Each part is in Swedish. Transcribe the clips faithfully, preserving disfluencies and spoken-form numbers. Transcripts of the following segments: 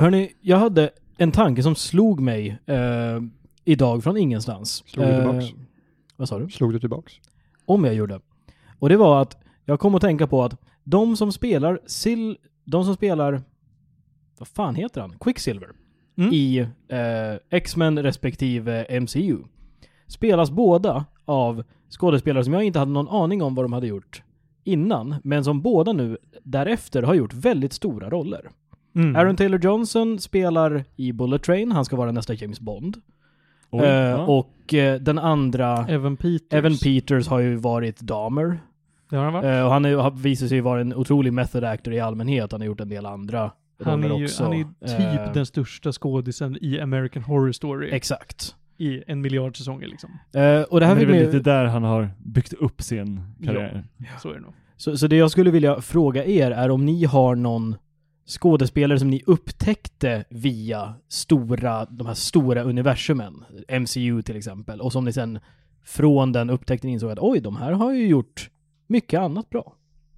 Hörrni, jag hade en tanke som slog mig eh, idag från ingenstans. Slog du tillbaks? Eh, vad sa du? Slog du tillbaks? Om jag gjorde. Och det var att jag kom att tänka på att de som spelar Sil, de som spelar vad fan heter han? Quicksilver mm. i eh, X-Men respektive M C U spelas båda av skådespelare som jag inte hade någon aning om vad de hade gjort innan, men som båda nu därefter har gjort väldigt stora roller. Mm. Aaron Taylor Johnson spelar i Bullet Train, han ska vara nästa James Bond. Oj, uh, ja. Och uh, den andra Evan Peters. Evan Peters har ju varit Dahmer. Det har han varit. Uh, och han är, har visat sig vara en otrolig method actor i allmänhet. Han har gjort en del andra han roller är ju, också. Han är typ uh, den största skådisen i American Horror Story. Exakt. I en miljard säsonger liksom. Uh, och det här Men det är väl med, lite där han har byggt upp sin karriär. Ja, så är det nog. Så, så det jag skulle vilja fråga er är om ni har någon skådespelare som ni upptäckte via stora, de här stora universumen, M C U till exempel, och som ni sen från den upptäckten insåg att oj, de här har ju gjort mycket annat bra.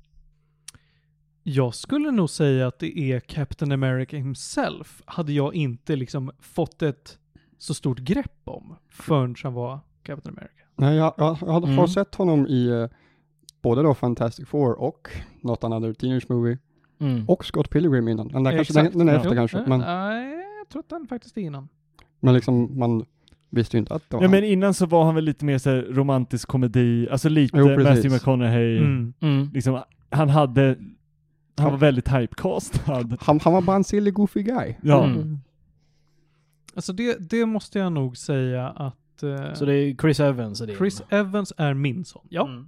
Jag skulle nog säga att det är Captain America himself. Hade jag inte liksom fått ett så stort grepp om förrän han var Captain America. Nej, jag, jag, jag har Mm. sett honom i uh, både då Fantastic Four och Not Another Teenage Movie Mm. och Scott Pilgrim innan. Den, där kanske, Exakt. den, den är efter Jo, kanske. äh, Men, Nej, jag tror att den faktiskt är innan. men liksom, man visste ju inte att det var Ja, han. men innan så var han väl lite mer så här romantisk komedi, alltså lite Jo, precis. Matthew McConaughey. Mm. Mm. Liksom, han hade han var väldigt typecastad. Han, han var bara en silly goofy guy. Ja. Mm. Alltså det, det måste jag nog säga att uh, Så det är Chris Evans är det. Chris Evans är min son. Ja. Mm.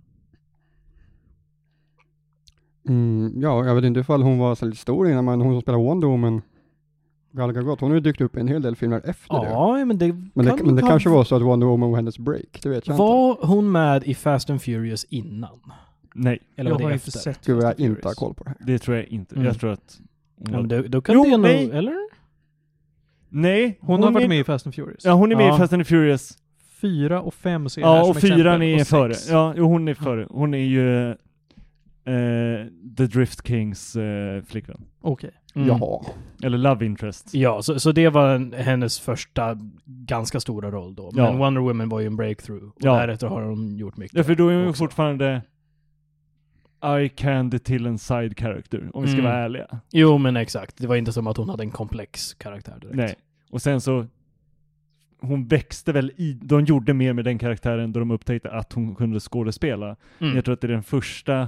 Mm, ja, jag vet inte ifall hon var så lite stor innan, men hon som spelar Wonder Woman, Gal Gadot, hon har ju dykt upp i en hel del filmer efter det. Ja, men det Men kan det, men det ha- kanske var så att Wonder Woman var hennes break, det vet jag inte. Var hon med i Fast and Furious innan? Nej, Eller Jag var har det inte efter? sett Skulle Fast jag and inte ha Furious. koll på det här. det tror jag inte. Mm. Jag tror att hon Ja, var... men då, då kan Jo, det nog, nej. eller? Nej, Hon, har varit är... med i Fast and Furious. Ja, hon är med Ja. i Fast and Furious. Fyra och fem ser jag här Ja, som och fyran exempel, är och före. sex. Ja, jo, hon är före. Hon är ju eh, The Drift Kings eh, flickvän. Okej. Mm. Jaha. Eller Love Interest. Ja, så, så det var en, hennes första ganska stora roll då. Men Ja. Wonder Woman var ju en breakthrough. Och Ja. därefter har hon gjort mycket. Ja, för då är hon också. fortfarande eye candy till en side character, om vi ska Mm. vara ärliga. Jo, men exakt. Det var inte som att hon hade en komplex karaktär direkt. Nej. Och sen så hon växte väl i, de gjorde mer med den karaktären då de upptäckte att hon kunde skådespela. Mm. Jag tror att det är den första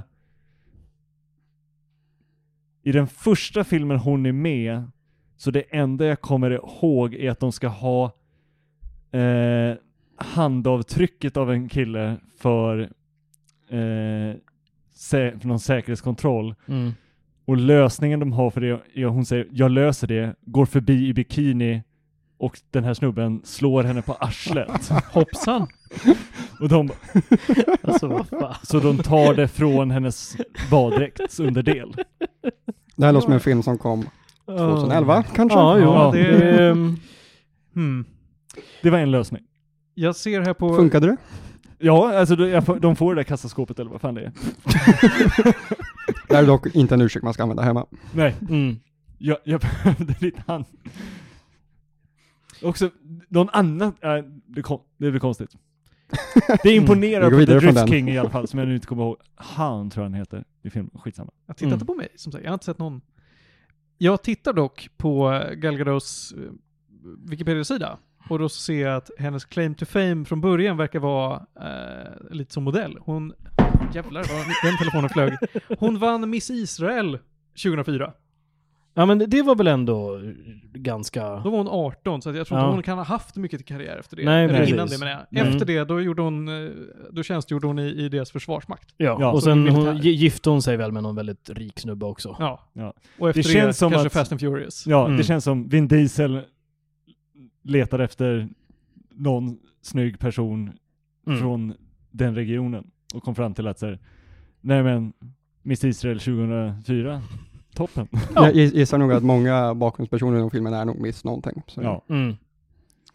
i den första filmen hon är med, så det enda jag kommer ihåg är att de ska ha eh, handavtrycket av en kille för, eh, sä- för någon säkerhetskontroll. Mm. Och lösningen de har för det är, hon säger, jag löser det, går förbi i bikini och den här snubben slår henne på arslet. Hoppsan. Och de, Alltså, vad fan. så de tar det från hennes baddräkts underdel. Det här låter som en film som kom tjugoelva kanske? Ja, jo. Ja, det, det- ehm, Hmm. Det var en lösning. Jag ser här på... Funkade det? Ja, alltså de, jag får- de får det där kassaskåpet eller vad fan det är. Det här är dock inte en ursäkt man ska använda hemma. Nej, mm. jag, jag behövde lite hand. Också, någon annan, äh, det, kom, det blir konstigt. Det imponerar Vi går på The vidare från Drift den. King i alla fall, som jag nu inte kommer ihåg. Han tror jag han heter i filmen, skitsamma. Jag tittar inte Mm. på mig, som sagt. Jag har inte sett någon. Jag tittar dock på Gal Gadots eh, Wikipedia-sida. Och då ser jag att hennes claim to fame från början verkar vara eh, lite som modell. Hon... Jävlar, vad den telefonen flög. Hon vann Miss Israel tjugohundrafyra. Ja, men det, det var väl ändå ganska... Då var hon arton, så att jag tror Ja. inte hon kan ha haft mycket karriär efter det. Nej, Eller precis. innan det, menar jag. Mm. Efter det, då gjorde hon, eh, då tjänstgjorde hon i, i deras försvarsmakt. Ja, Ja, och som sen militär. hon, gi- gifte hon sig väl med någon väldigt rik snubbe också. Ja. Ja. Och efter Det det, känns som kanske att- Fast and Furious. Ja, Mm. det känns som Vin Diesel letar efter någon snygg person Mm. från den regionen och kom fram till att så här, nej men Miss Israel tjugohundrafyra, toppen. Jag giss- gissar nog att många bakgrundspersoner i den filmen är nog miss någonting. Så. Ja. Mm.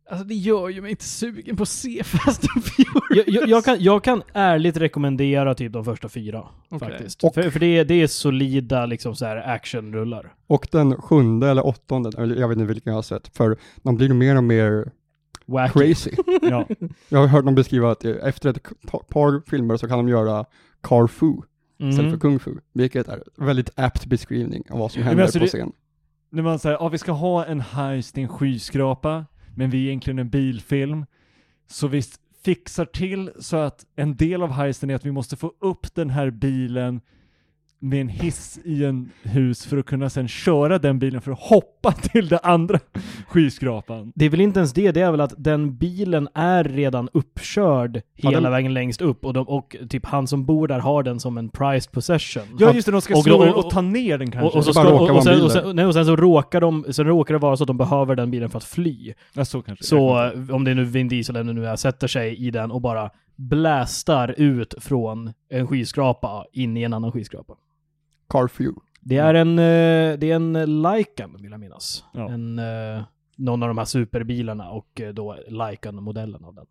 Alltså det gör ju mig inte sugen på att se Fast and Furious. Jag, jag, jag, kan, jag kan ärligt rekommendera typ de första fyra. Okay. Faktiskt. Och- För, för det, är, det är solida liksom så här actionrullar. Och den sjunde eller åttonde, eller jag vet inte vilken jag har sett, för de blir mer och mer Wacky. crazy. Ja. Jag har hört dem beskriva att eh, efter ett k- par filmer så kan de göra car fu istället Mm. för kung fu, vilket är en väldigt apt beskrivning av vad som men händer alltså på det- scen. När man säger, ja vi ska ha en heist i en skyskrapa, men vi är egentligen en bilfilm. Så vi fixar till så att en del av heisten är att vi måste få upp den här bilen med en hiss i en hus för att kunna sen köra den bilen för att hoppa till den andra skyskrapan. Det är väl inte ens det, det är väl att den bilen är redan uppkörd Ja, hela den- vägen längst upp och, de, och typ han som bor där har den som en prized possession. Ja just det, de ska Och- slå och- och, och ta ner den kanske. Och, och, så Det bara ska, råkar och, vara och, sen, en bil och, där. sen, nej, och sen så råkar de sen råkar det vara så att de behöver den bilen för att fly. ja, så kanske. Så eh, om det är nu Vin Diesel eller nu är, sätter sig i den och bara blästar ut från en skyskrapa in i en annan skyskrapa. Car fu. Det är en eh, det är en Lycan vill jag minnas. Ja. En eh, någon av de här superbilarna och eh, då Lycan-modellen av den.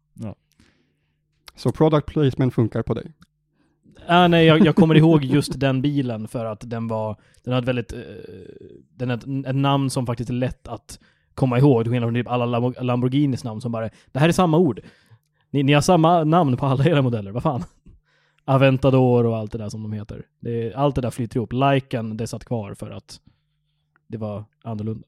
Så product placement funkar på dig. Ah, nej, jag, jag kommer ihåg just den bilen för att den var den hade väldigt eh, den hade ett, ett namn som faktiskt är lätt att komma ihåg. Det skillnad från typ alla Lam- Lamborghinis namn som bara det här är samma ord. Ni, ni har samma namn på alla era modeller. Vad fan? Aventador och allt det där som de heter. Det, är- allt det där flyter ihop. Lycan, det satt kvar för att det var annorlunda.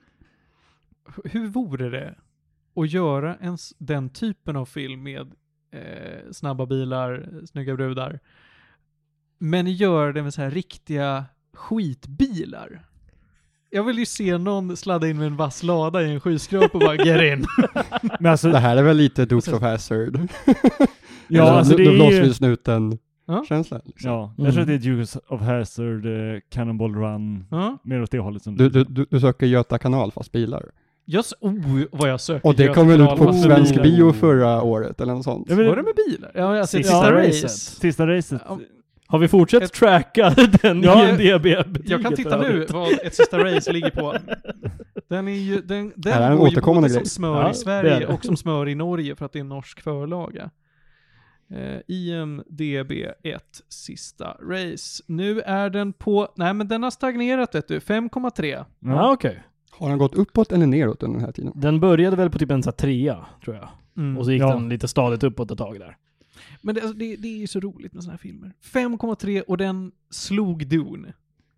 Hur vore det att göra en, s- den typen av film med eh, snabba bilar, snygga brudar, men göra det med så här riktiga skitbilar? Jag vill ju se någon sladda in med en vass lada i en skyskrapa och bara get in. Men alltså, Det här är väl lite Dukes of Hazzard. ja, Eller, alltså nu, det nu är blåser ju... vi snuten Ja. känslan. Liksom. Ja, jag Mm. tror att det är Dukes of Hazzard, eh, Cannonball Run, Ja. mer åt det hållet som Du, du, du, du söker Göta kanal fast bilar. Jag s- oh, vad jag söker. Och det Göta kom väl ut kanal på fast svensk bilar. bio förra året eller något sånt. Ja, men- Var det med bilar? Ja, alltså Sista sista racet. race. Sista racet. Ja. Har vi fortsatt Ett- tracka den Ja, I M D B? Jag kan titta nu vad ett sista race ligger på. Den är ju, den, den Här är en går ju återkommande både som grej. smör Ja, i det Sverige är det. och som smör i Norge för att det är en norsk förlaga. Eh, I M D B ett sista race. Nu är den på, nej men den har stagnerat vet du, fem komma tre. Ja, Ja. okej. Har den gått uppåt eller neråt under den här tiden? Den började väl på typ en så här trea, tror jag. Mm. Och så gick Ja. den lite stadigt uppåt ett tag där. Men det, alltså, det, det är ju så roligt med såna här filmer. fem komma tre och den slog Dune.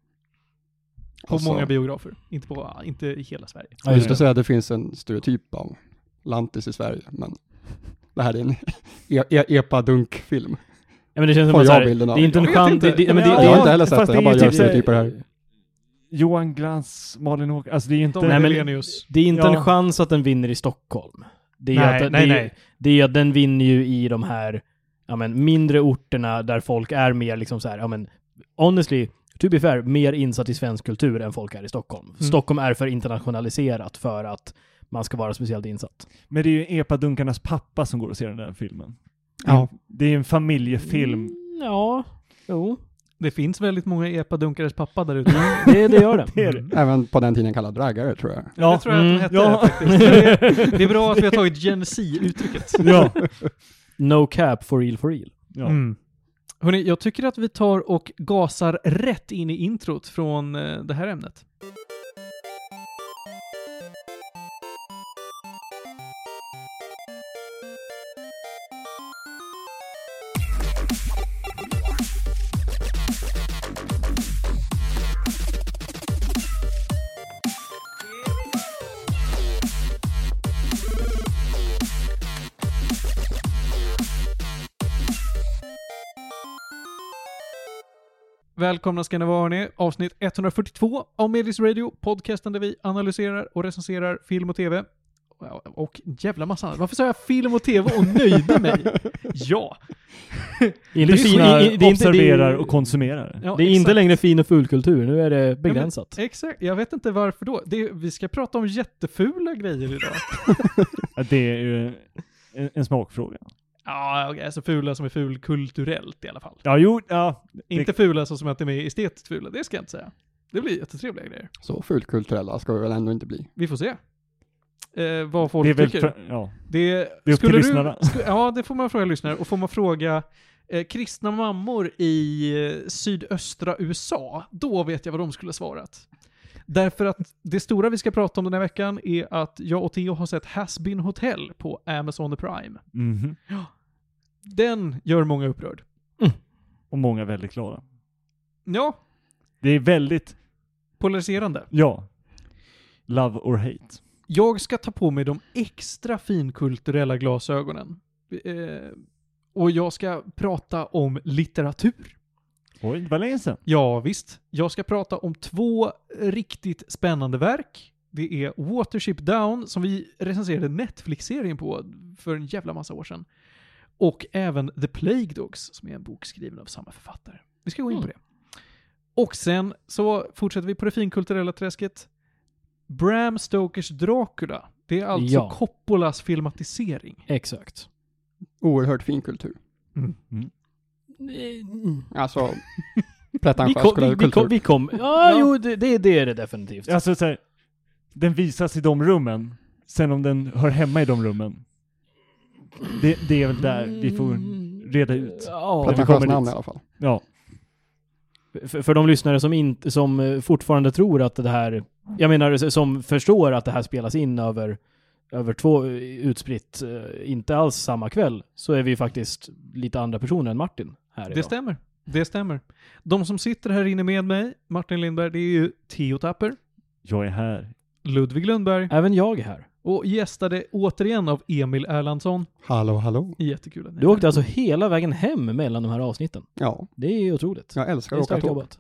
På Alltså, många biografer. Inte, på, inte i hela Sverige. Ja, Jag just skulle det. säga att det finns en stereotyp av lantis i Sverige, men det här är en e- e- epa-dunk-film. Ja, men det känns som Får att så jag här, bilden av. det är inte en Jag vet chans... inte. Det, det, men det, Ja, det, jag har är inte heller sett fast det, det jag är bara ju gör typ så här- stereotyper här. Johan Glans, Malin Åker, alltså det är ju inte... De Nej, men- Helenius. det är inte Ja. en chans att den vinner i Stockholm. Det är Nej, att, nej, det, är- nej. Det är att den vinner ju i de här ja, men, mindre orterna där folk är mer liksom så här, ja men honestly, to be fair, mer insatt i svensk kultur än folk är i Stockholm. Mm. Stockholm är för internationaliserat för att man ska vara speciellt insatt. Men det är ju epadunkarnas pappa som går och ser den där filmen. Ja. Det är en familjefilm. Mm, ja, jo. Det finns väldigt många epadunkares pappa där ute. Det, det gör det. Det är det. Även på den tiden kallad draggare, tror jag. Ja, det tror jag att de Mm, hette ja. faktiskt. Det är, det är bra att vi har tagit Gen Z-uttrycket. Ja. No cap for real for real. Ja. Mm. Hörrni, jag tycker att vi tar och gasar rätt in i introt från eh, det här ämnet. Välkomna ska ni vara hörni. Avsnitt etthundrafyrtiotvå av Medis Radio, podcasten där vi analyserar och recenserar film och tv. Och jävla massa annat. Varför sa jag film och tv och nöjde mig? Ja. Inte fin, Lyssnar, i- i- det är inte, observerar det, och konsumerar. Ja, det är exakt. inte längre fin och fulkultur, nu är det begränsat. Exakt, jag vet inte varför då. Det, vi ska prata om jättefula grejer idag. Ja, det är ju en, en smakfråga. Ja, okej, alltså fula som är ful kulturellt i alla fall. Ja, jo, ja. Inte fula så som att de är estetiskt fula, det ska jag inte säga. Det blir jättetrevliga grejer. Så fulkulturella ska vi väl ändå inte bli. Vi får se. eh, vad folk Det är väl tycker. för, ja. Det, Det är upp skulle till du, lyssnarna. sku, ja, det får man fråga lyssnare. Och får man fråga eh, kristna mammor i eh, sydöstra U S A, då vet jag vad de skulle ha svarat. Därför att det stora vi ska prata om den här veckan är att jag och Theo har sett Has-Been Hotel på Amazon Prime. Mhm. Den gör många upprörd. Och många är väldigt glada. Ja, Det är väldigt, polariserande. ja, love or hate. Jag ska ta på mig de extra finkulturella glasögonen. Eh, och jag ska prata om litteratur. Oj, det var länge sedan. Ja, visst. Jag ska prata om två riktigt spännande verk. Det är Watership Down, som vi recenserade Netflix-serien på för en jävla massa år sedan. Och även The Plague Dogs, som är en bok skriven av samma författare. Vi ska gå in Mm. på det. Och sen så fortsätter vi på det finkulturella träsket. Bram Stokers Dracula. Det är alltså Ja. Coppolas filmatisering. Exakt. Oerhört fin kultur. Mm. Alltså, Vi pretentiös kom, vi, vi kultur. kom, vi kom. Ja, jo, det, det, det är det definitivt. Alltså så här, den visas i de rummen. Sen om den hör hemma i de rummen. Det, det är väl där vi får reda ut. Ja, Prata- Pretentiös kommer namn dit. i alla fall. Ja. för, för de lyssnare som, inte, som eh, fortfarande tror att det här, jag menar som förstår att det här spelas in över, över två eh, utspritt, eh, inte alls samma kväll, så är vi faktiskt lite andra personer än Martin här Det idag. stämmer. Det stämmer. De som sitter här inne med mig, Martin Lindberg, det är ju Theo Tapper, Jag är här. Ludvig Lundberg Även jag är här. och gästade återigen av Emil Erlandsson. Hallå, hallå. Jättekul att ni Du är åkte här. alltså hela vägen hem mellan de här avsnitten. Ja, Det är ju otroligt. jag älskar Det är att åka starkt tåg. jobbat.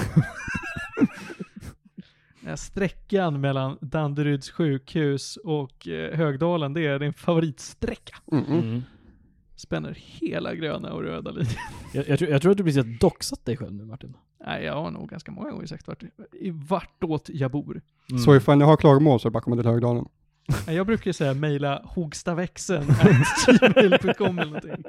Den här sträckan mellan Danderyds sjukhus och eh, Högdalen, det är din favoritsträcka. Mm -mm. Mm. Spänner hela gröna och röda linjen. Jag, jag, tror, jag tror att du precis har doxat dig själv nu, Martin. Nej, jag har nog ganska många gånger sagt vart, i vartåt jag bor. Mm. Så ifall ni har klagomål så är det bara att komma till Högdalen. Nej, jag brukar ju säga mejla hogstaväxeln at gmail dot com eller någonting.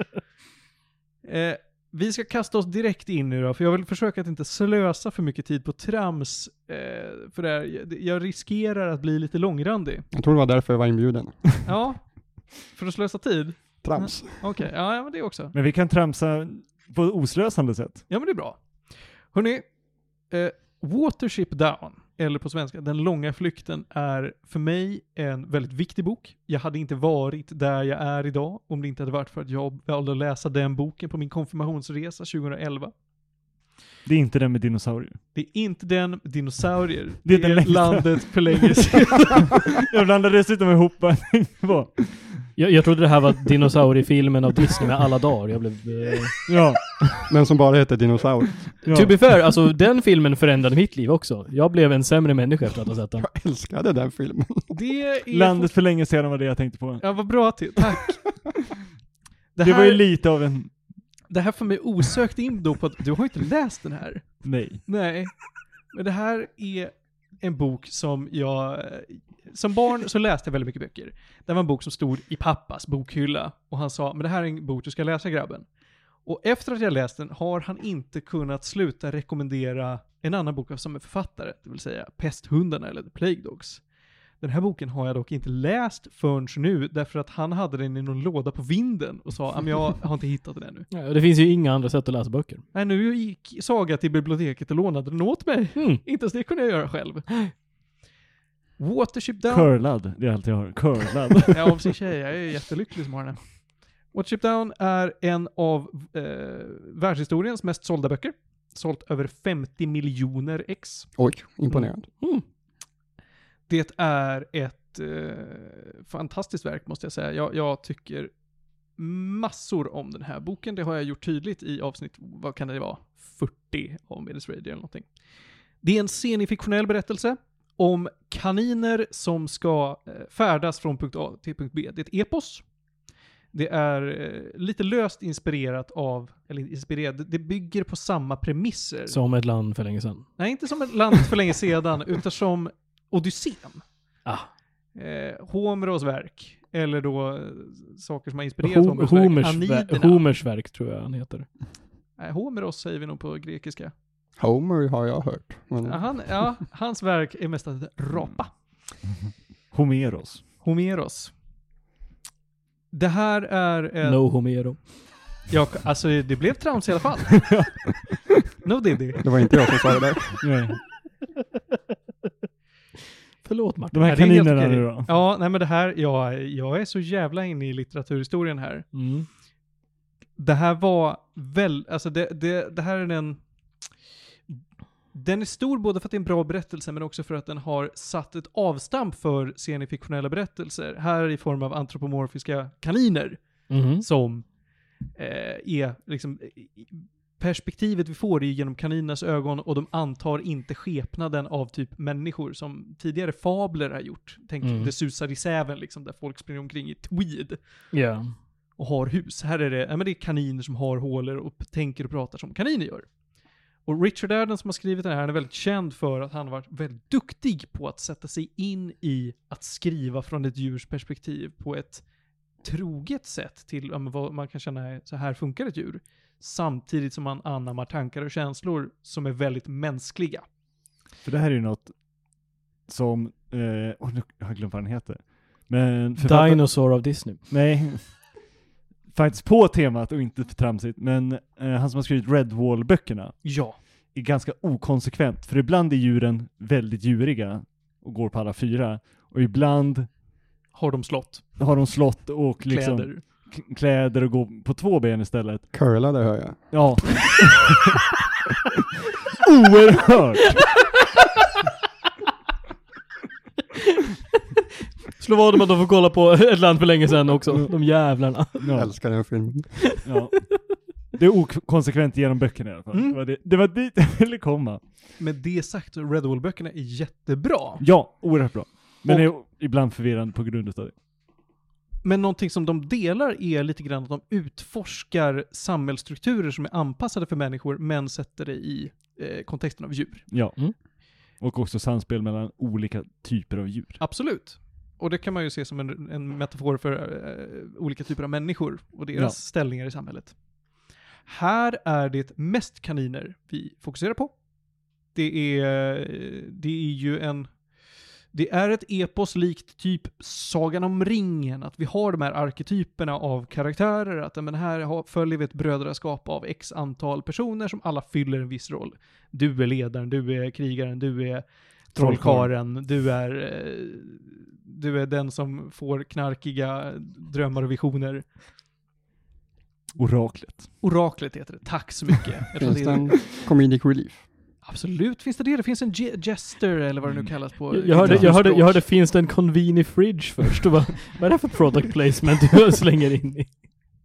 Eh, vi ska kasta oss direkt in nu då, för jag vill försöka att inte slösa för mycket tid på trams. Eh, för det här, jag, jag riskerar att bli lite långrandig. Jag tror det var därför jag var inbjuden. Ja, för att slösa tid. Trams. Okej, ja, ja, men det också. Men vi kan tramsa på ett oslösande sätt. Ja, men det är bra. Hörrni, eh, Watership Down, eller på svenska, Den långa flykten, är för mig en väldigt viktig bok. Jag hade inte varit där jag är idag om det inte hade varit för att jag valde att läsa den boken på min konfirmationsresa tjugoelva. Det är inte den med dinosaurier. Det är inte den med dinosaurier. Det är Det den är längsta. landet för länge sedan. Jag blandade dessutom ihop vad jag tänkte på. Jag, jag trodde det här var dinosauriefilmen av Disney med alla dagar. Jag blev... Eh... Ja. Men som bara heter dinosaur. ja. To be fair, alltså den filmen förändrade mitt liv också. Jag blev en sämre människa efter att ha sett den. Jag älskade den filmen. Det är... Landet för länge sedan var det jag tänkte på. Ja, vad bra till. Tack. Det Det var här, ju lite av en... det här får mig osökt in då på att du har inte läst den här. Nej. Nej, men det här är en bok som jag... Som barn så läste jag väldigt mycket böcker. Det var en bok som stod i pappas bokhylla. Och han sa, men det här är en bok du ska läsa, grabben. Och efter att jag läst den har han inte kunnat sluta rekommendera en annan bok av samma författare. Det vill säga Pesthundarna eller The Plague Dogs. Den här boken har jag dock inte läst förrän nu. Därför att han hade den i någon låda på vinden. Och sa, men jag har inte hittat den ännu. Ja, det finns ju inga andra sätt att läsa böcker. Nej, nu gick Saga till biblioteket och lånade den åt mig. Mm. Inte ens det kunde jag göra själv. Watership Down. Curlad, det är allt jag har. Curlad. Ja, av sin tjej. Jag är jättelycklig som har den. Watership Down är en av eh, världshistoriens mest sålda böcker. Sålt över femtio miljoner ex. Oj, imponerande. Mm. Det är ett eh, fantastiskt verk, måste jag säga. Jag, jag tycker massor om den här boken. Det har jag gjort tydligt i avsnitt, vad kan det vara? fyrtio av Medis Radio eller någonting. Det är en semifiktionell berättelse om kaniner som ska eh, färdas från punkt A till punkt B. Det är ett epos. Det är eh, lite löst inspirerat av, eller inspirerat, det bygger på samma premisser. Som ett land för länge sedan. Nej, inte som ett land för länge sedan, utan som Odysseen. Ah. Eh, Homeros verk. Eller då eh, saker som har inspirerat Ho- Homeros Homers, verk. ver- Aniderna. Homers verk tror jag han heter. Nej, Homeros säger vi nog på grekiska. Homer har jag hört. Men Ja, han, ja, hans verk är mest att rapa. Homeros. Homeros. Det här är... En... No Homero. Ja, alltså det blev trams i alla fall. No Diddy. Det var inte jag som sa det där. Nej. Förlåt Martin. De här Ja, det är helt kaninerna okej. nu då. Ja, nej men det här, ja, jag är så jävla inne i litteraturhistorien här. Mm. Det här var väl, alltså det, det, det här är den, den är stor både för att det är en bra berättelse men också för att den har satt ett avstamp för semifiktionella berättelser. Här i form av antropomorfiska kaniner Mhm. som eh, är liksom, perspektivet vi får är genom kaninernas ögon och de antar inte skepnaden av typ människor som tidigare fabler har gjort. Tänk Mm. Det susar i säven liksom, där folk springer omkring i tweed Ja. och har hus. Här är det, ja, men det är kaniner som har hålor och p- tänker och pratar som kaniner gör. Och Richard Adams som har skrivit den här, han är väldigt känd för att han har varit väldigt duktig på att sätta sig in i att skriva från ett djurs perspektiv på ett troget sätt till ja, men vad man kan känna är, så här funkar ett djur. Samtidigt som man anammar tankar och känslor som är väldigt mänskliga. För det här är ju något som, eh, oh, nu har jag glömt vad den heter. Men författaren- Dinosaur of Disney. Nej, faktiskt på temat och inte för tramsigt, men eh, han som har skrivit Redwall-böckerna Ja. är ganska okonsekvent, för ibland är djuren väldigt djuriga och går på alla fyra, och ibland Har de slått? har de slått och liksom Kläder? k- kläder och går på två ben istället. Curlade hör jag. Ja. Oerhört! Slå vad om att de får kolla på ett land för länge sedan också. De jävlarna. Ja, Älskar den filmen. ja. Det är okonsekvent genom böckerna i alla fall. Mm. Det, var det, det var dit jag ville komma. Med det sagt, Redwall-böckerna är jättebra. Ja, oerhört bra. Men Och- det är ibland förvirrande på grund av det. Men någonting som de delar är lite grann att de utforskar samhällsstrukturer som är anpassade för människor men sätter det i eh, kontexten av djur. Ja. Mm. Och också samspel mellan olika typer av djur. Absolut. Och det kan man ju se som en, en metafor för eh, olika typer av människor och deras Ja. ställningar i samhället. Här är det mest kaniner vi fokuserar på. Det är, det är ju en... Det är ett epos likt typ Sagan om ringen, att vi har de här arketyperna av karaktärer, att men här har, följer vi ett brödraskap av x antal personer som alla fyller en viss roll. Du är ledaren, du är krigaren, du är trollkaren, du är, eh, du är den som får knarkiga drömmar och visioner. Oraklet. Oraklet heter det, tack så mycket. Jag tror Finns det det är- en comedic relief? Absolut finns det det. Det finns en ge- jester eller vad det nu kallas på. Jag hörde, jag, hörde, jag hörde, finns det en conveni fridge först? Och vad, vad är det för product placement du slänger in i?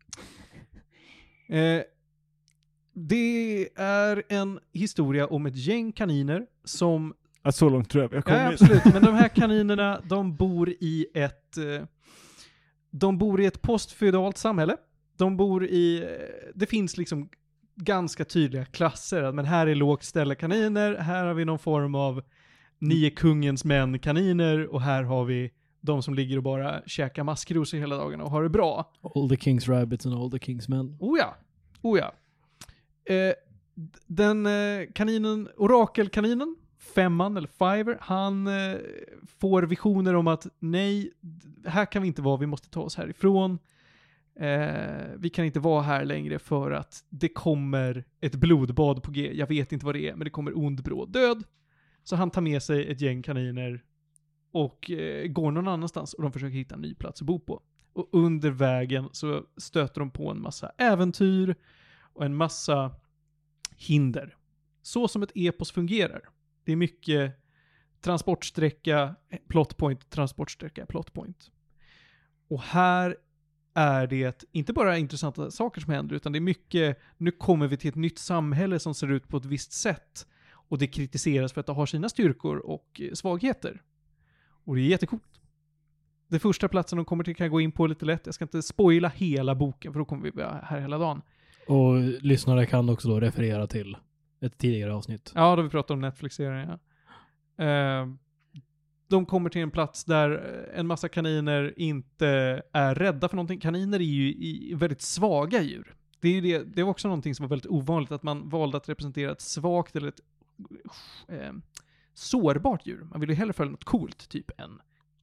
Eh, det är en historia om ett gäng kaniner som... Ja, så långt tror jag vi har Ja, kommit. absolut. Men de här kaninerna, de bor i ett... Eh, de bor i ett postfeudalt samhälle. De bor i... eh, Det finns liksom ganska tydliga klasser. Men här är lågt ställda kaniner. Här har vi någon form av nio kungens män kaniner. Och här har vi de som ligger och bara käkar maskrosor hela dagarna och har det bra. All the king's rabbits and all the king's men. Oh ja, oh ja. Eh, d- den eh, kaninen, orakelkaninen, femman eller fiver, han eh, får visioner om att nej, d- här kan vi inte vara, vi måste ta oss härifrån. Eh, vi kan inte vara här längre för att det kommer ett blodbad på G. Jag vet inte vad det är, men det kommer ond bråd död. Så han tar med sig ett gäng kaniner och eh, går någon annanstans och de försöker hitta en ny plats att bo på. Och under vägen så stöter de på en massa äventyr och en massa hinder. Så som ett epos fungerar. Det är mycket transportsträcka, plotpoint, transportsträcka, plotpoint. Och här är det inte bara intressanta saker som händer, utan det är mycket, nu kommer vi till ett nytt samhälle som ser ut på ett visst sätt. Och det kritiseras för att det har sina styrkor och eh, svagheter. Och det är jättecoolt. Det första platsen de kommer till kan jag gå in på lite lätt. Jag ska inte spoila hela boken för då kommer vi vara här hela dagen. Och lyssnare kan också då referera till ett tidigare avsnitt. Ja, då vi pratar om Netflix-serien. Ja. Eh, de kommer till en plats där en massa kaniner inte är rädda för någonting. Kaniner är ju i, väldigt svaga djur. Det är, ju det, det är också någonting som var väldigt ovanligt, att man valde att representera ett svagt eller ett eh, sårbart djur. Man vill ju hellre följa något coolt, typ en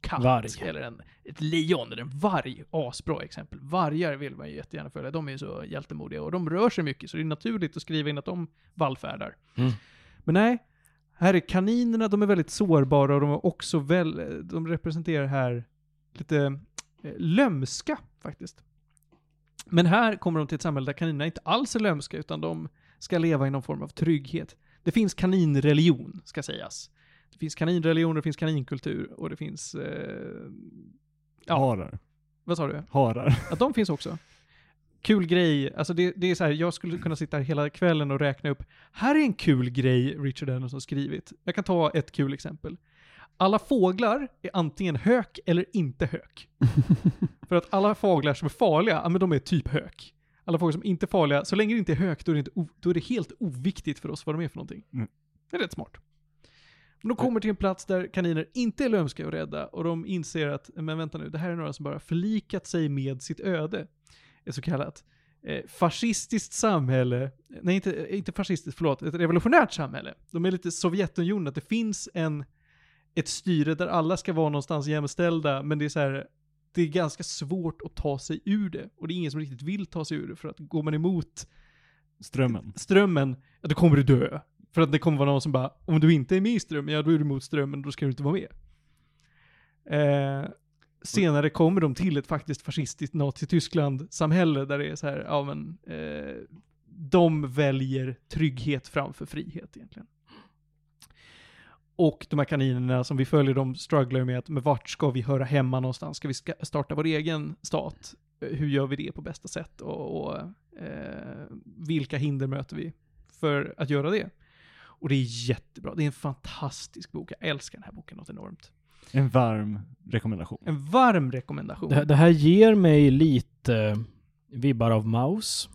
katt Varg. eller en, ett lejon eller en varg. Asbra exempel. Vargar vill man ju jättegärna följa. De är ju så hjältemodiga och de rör sig mycket så det är naturligt att skriva in att de vallfärdar. Mm. Men nej, här är kaninerna, de är väldigt sårbara och de är också väl, de representerar här lite eh, lömska faktiskt. Men här kommer de till ett samhälle där kaninerna inte alls är lömska utan de ska leva i någon form av trygghet. Det finns kaninreligion, ska sägas. Det finns kaninreligion, det finns kaninkultur och det finns... Eh, ja. Harar. Vad sa du? Harar. Att de finns också. Kul grej. Alltså det, det är så här, jag skulle kunna sitta här hela kvällen och räkna upp. Här är en kul grej Richard Anderson skrivit. Jag kan ta ett kul exempel. Alla fåglar är antingen hök eller inte hök. För att alla fåglar som är farliga, ja men de är typ hök. Alla fåglar som inte är farliga, så länge det inte är hök, då är det, inte o- då är det helt oviktigt för oss vad de är för någonting. Mm. Det är rätt smart. Men de kommer till en plats där kaniner inte är lömska och rädda och de inser att, men vänta nu, det här är några som bara förlikat sig med sitt öde. Ett så kallat eh, fascistiskt samhälle, nej inte, inte fascistiskt, förlåt, ett revolutionärt samhälle. De är lite Sovjetunionen, att det finns en, ett styre där alla ska vara någonstans jämställda, men det är så här, det är ganska svårt att ta sig ur det. Och det är ingen som riktigt vill ta sig ur det, för att går man emot Strömmen. strömmen, ja, då kommer du dö. För att det kommer vara någon som bara, om du inte är med i strömmen, ja då är du emot strömmen, då ska du inte vara med. Eh, senare kommer de till ett faktiskt fascistiskt Nazi-Tyskland-samhälle där det är så här, ja men, eh, de väljer trygghet framför frihet egentligen. Och de här kaninerna som vi följer, de strugglar med att, men vart ska vi höra hemma någonstans? Ska vi ska starta vår egen stat? Hur gör vi det på bästa sätt? Och, och eh, vilka hinder möter vi för att göra det? Och det är jättebra. Det är en fantastisk bok. Jag älskar den här boken något enormt. En varm rekommendation. En varm rekommendation. Det, det här ger mig lite vibbar av Maus.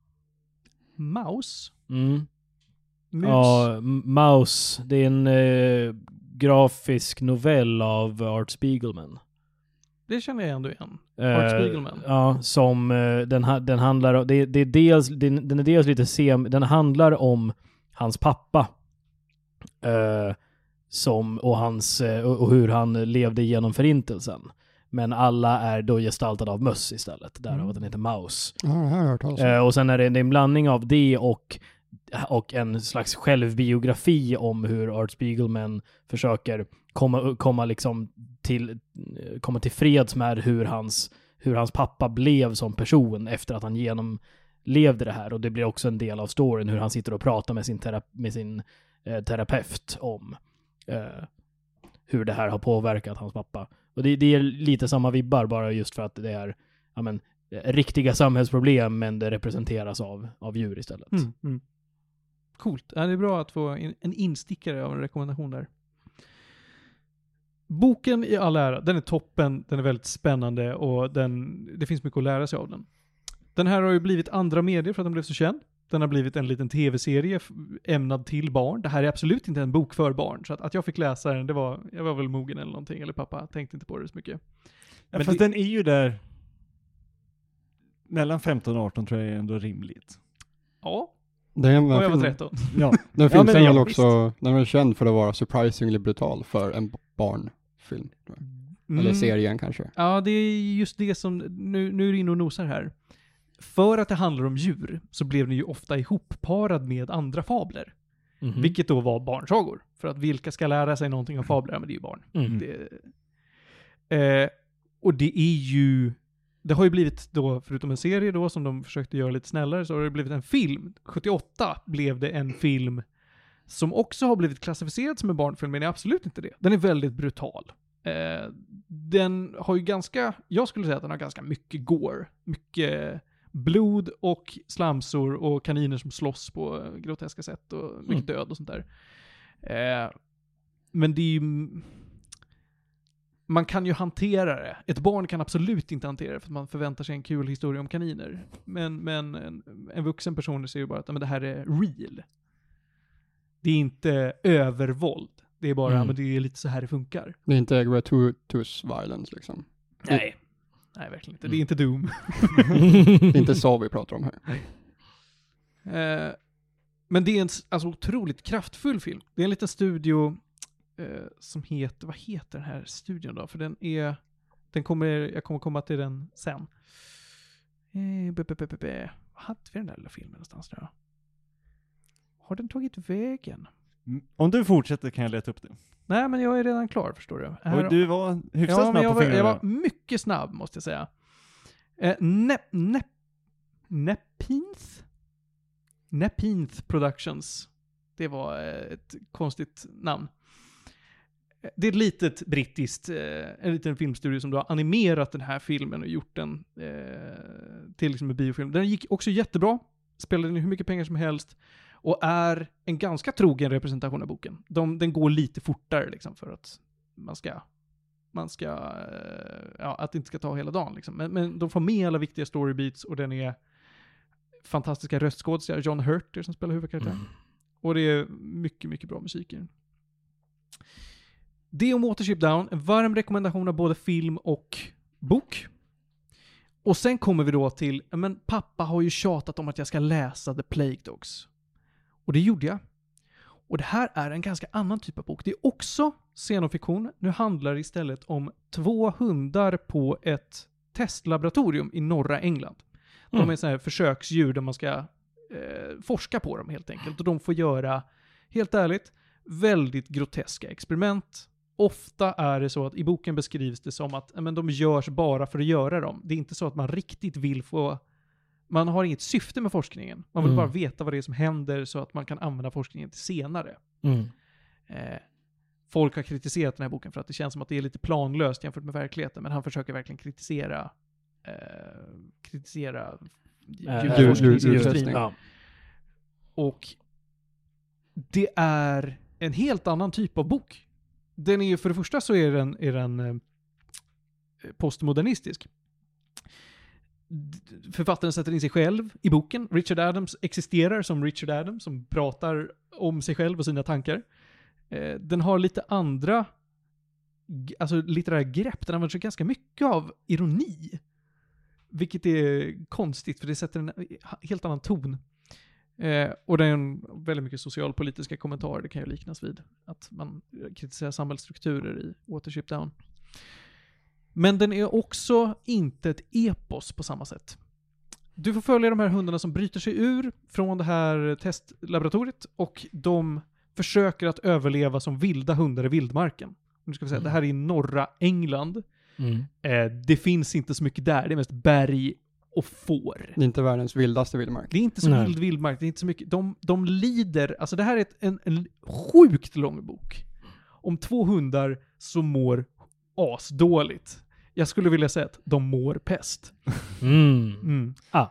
Maus? Mm. Mus? Ja, M- Maus. Det är en eh, grafisk novell av Art Spiegelman. Det känner jag ändå igen. Eh, Art Spiegelman. Ja, som eh, den, ha, den handlar om, det, det är dels, den, den är dels lite sem, den handlar om hans pappa. Eh, som, och, hans, eh, och, och hur han levde genom förintelsen. Men alla är då gestaltade av möss istället. Därav Mm. att den heter Maus. Ja, det här har jag hört talas om. Eh, och sen är det, det är en blandning av det och, och en slags självbiografi om hur Art Spiegelman försöker komma, komma, liksom till, komma till freds med hur hans, hur hans pappa blev som person efter att han genomlevde det här. Och det blir också en del av storyn hur han sitter och pratar med sin, tera, med sin eh, terapeut om eh, hur det här har påverkat hans pappa. Och det, det är lite samma vibbar, bara just för att det är, ja men, riktiga samhällsproblem, men det representeras av, av djur istället. Mm, mm. Coolt. Ja, det är bra att få en, en instickare av en rekommendation där. Boken i all ära, den är toppen, den är väldigt spännande och den, det finns mycket att lära sig av den. Den här har ju blivit andra medier för att den blev så känd. Den har blivit en liten tv-serie f- ämnad till barn. Det här är absolut inte en bok för barn. Så att, att jag fick läsa den, det var, jag var väl mogen eller någonting, eller pappa tänkte inte på det så mycket. Ja, Men fast det- den är ju där mellan femton och arton, tror jag är ändå rimligt. Ja, Den, och jag var film, tretton. Ja, den Ja, filmen men är ja, väl också, den är känd för att vara surprisingly brutal för en barnfilm. tror jag. Eller Mm. serien kanske. Ja, det är just det som, nu, nu är du inne och nosar här. För att det handlar om djur så blev den ju ofta ihopparad med andra fabler. Mhm. Vilket då var barnsagor. För att vilka ska lära sig någonting av fabler? Ja, men det är ju barn. Mm. Det, eh, och det är ju, det har ju blivit då, förutom en serie då som de försökte göra lite snällare, så har det blivit en film. sjuttioåtta blev det en film som också har blivit klassificerad som en barnfilm, men är absolut inte det. Den är väldigt brutal. Eh, den har ju ganska, jag skulle säga att den har ganska mycket gore. Mycket blod och slamsor och kaniner som slåss på groteska sätt och mycket Mm. död och sånt där. Eh, men det är ju, man kan ju hantera det. Ett barn kan absolut inte hantera det för att man förväntar sig en kul historia om kaniner. Men, men en, en vuxen person ser ju bara att men det här är real. Det är inte övervåld. Det är bara, Mm. men det är lite så här det funkar. Det är inte gratuitous violence liksom. Nej. Nej, verkligen inte. Det är Mm. inte Doom. Det är inte så vi pratar om här. Eh, men det är en s- alltså, otroligt kraftfull film. Det är en liten studio eh, som heter, vad heter den här studion då? För den är, den kommer, jag kommer komma till den sen. Eh, be, be, be, be, be. Vad hade vi den där lilla filmen någonstans nu? Har den tagit vägen? Om du fortsätter kan jag leta upp det. Nej, men jag är redan klar, förstår du. Här, Och du var hyfsat ja, snabb men jag, på var, fingrarna. jag var mycket snabb, måste jag säga. Eh, Nep, Nep, Nepinth? Nepinth Productions. Det var eh, ett konstigt namn. Det är ett litet brittiskt, eh, en liten filmstudio som då har animerat den här filmen och gjort den eh, till liksom en biofilm. Den gick också jättebra. Spelade in hur mycket pengar som helst. Och är en ganska trogen representation av boken. De, den går lite fortare liksom för att man ska, man ska, ja, att det inte ska ta hela dagen liksom. Men, men de får med alla viktiga storybeats och den är fantastiska röstskådespelare. John Hurt som spelar huvudkaraktären. Mm. Och det är mycket, mycket bra musik i den. Det om Watership Down. En varm rekommendation av både film och bok. Och sen kommer vi då till, men pappa har ju tjatat om att jag ska läsa The Plague Dogs. Och det gjorde jag. Och det här är en ganska annan typ av bok. Det är också xenofiktion. Nu handlar det istället om två hundar på ett testlaboratorium i norra England. Mm. De är sådana här försöksdjur där man ska eh, forska på dem helt enkelt. Och de får göra, helt ärligt, väldigt groteska experiment. Ofta är det så att i boken beskrivs det som att men, de görs bara för att göra dem. Det är inte så att man riktigt vill få... Man har inget syfte med forskningen. Man vill mm. bara veta vad det är som händer så att man kan använda forskningen till senare. Mm. Eh, folk har kritiserat den här boken för att det känns som att det är lite planlöst jämfört med verkligheten. Men han försöker verkligen kritisera eh, kritisera äh, djurforskningsindustrin. Ja. Och det är en helt annan typ av bok. Den är ju, för det första så är den, är den eh, postmodernistisk. Författaren sätter in sig själv i boken. Richard Adams existerar som Richard Adams som pratar om sig själv och sina tankar. Eh, den har lite andra alltså litterära grepp. Den använder sig ganska mycket av ironi. Vilket är konstigt för det sätter en helt annan ton. Eh, och det är en väldigt mycket socialpolitiska kommentarer. Det kan ju liknas vid att man kritiserar samhällsstrukturer i Watership Down. Men den är också inte ett epos på samma sätt. Du får följa de här hundarna som bryter sig ur från det här testlaboratoriet och de försöker att överleva som vilda hundar i vildmarken. Nu ska vi säga, mm. det här är i norra England. Mm. Eh, det finns inte så mycket där. Det är mest berg och får. Det är inte världens vildaste vildmark. Det är inte så Nej. vild vildmark. Det är inte så mycket. De, de lider. Alltså det här är ett, en, en sjukt lång bok. Om två hundar som mår asdåligt. Jag skulle vilja säga att de mår pest. Mm. Mm. Ah.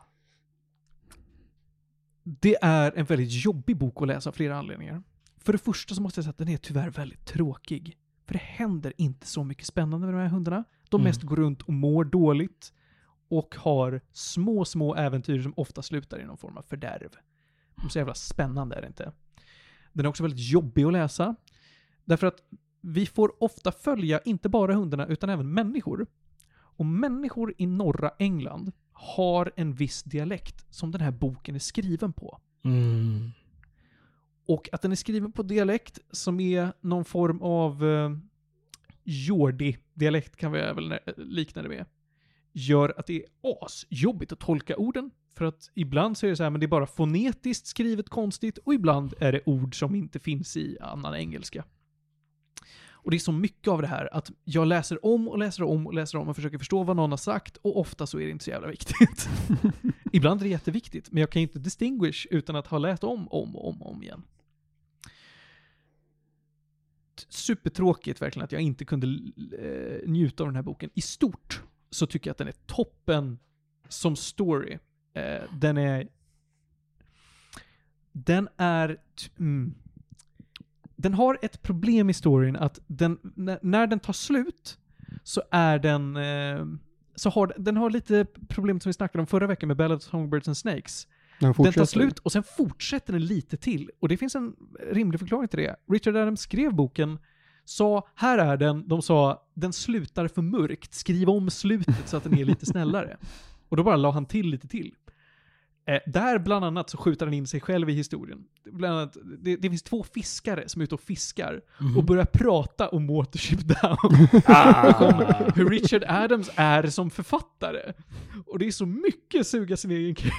Det är en väldigt jobbig bok att läsa av flera anledningar. För det första så måste jag säga att den är tyvärr väldigt tråkig. För det händer inte så mycket spännande med de här hundarna. De mm. mest går runt och mår dåligt. Och har små, små äventyr som ofta slutar i någon form av fördärv. De är så jävla spännande är det inte. Den är också väldigt jobbig att läsa. Därför att vi får ofta följa inte bara hundarna utan även människor. Och människor i norra England har en viss dialekt som den här boken är skriven på. Mm. Och att den är skriven på dialekt som är någon form av eh, jordi-dialekt kan vi väl likna det med. Gör att det är asjobbigt att tolka orden. För att ibland så är det så här, men det är bara fonetiskt skrivet konstigt och ibland är det ord som inte finns i annan engelska. Och det är så mycket av det här att jag läser om och läser om och läser om och försöker förstå vad någon har sagt och ofta så är det inte så jävla viktigt. Ibland är det jätteviktigt, men jag kan inte distinguish utan att ha läst om, om och om, om igen. Supertråkigt verkligen att jag inte kunde eh, njuta av den här boken. I stort så tycker jag att den är toppen som story. Eh, den är den är t- mm, den har ett problem i storyn att den, när, när den tar slut så är den eh, så har den har lite problem som vi snackade om förra veckan med Ballad of Songbirds and Snakes. Den, den tar slut och sen fortsätter den lite till. Och det finns en rimlig förklaring till det. Richard Adams skrev boken, sa här är den, de sa den slutar för mörkt, skriv om slutet så att den är lite snällare. Och då bara la han till lite till. Eh, där bland annat så skjuter han in sig själv i historien. Bland annat, det, det finns två fiskare som är ute och fiskar Mhm. och börjar prata om Watership Down. Ah. Om hur Richard Adams är som författare. Och det är så mycket suga sin egen kuk.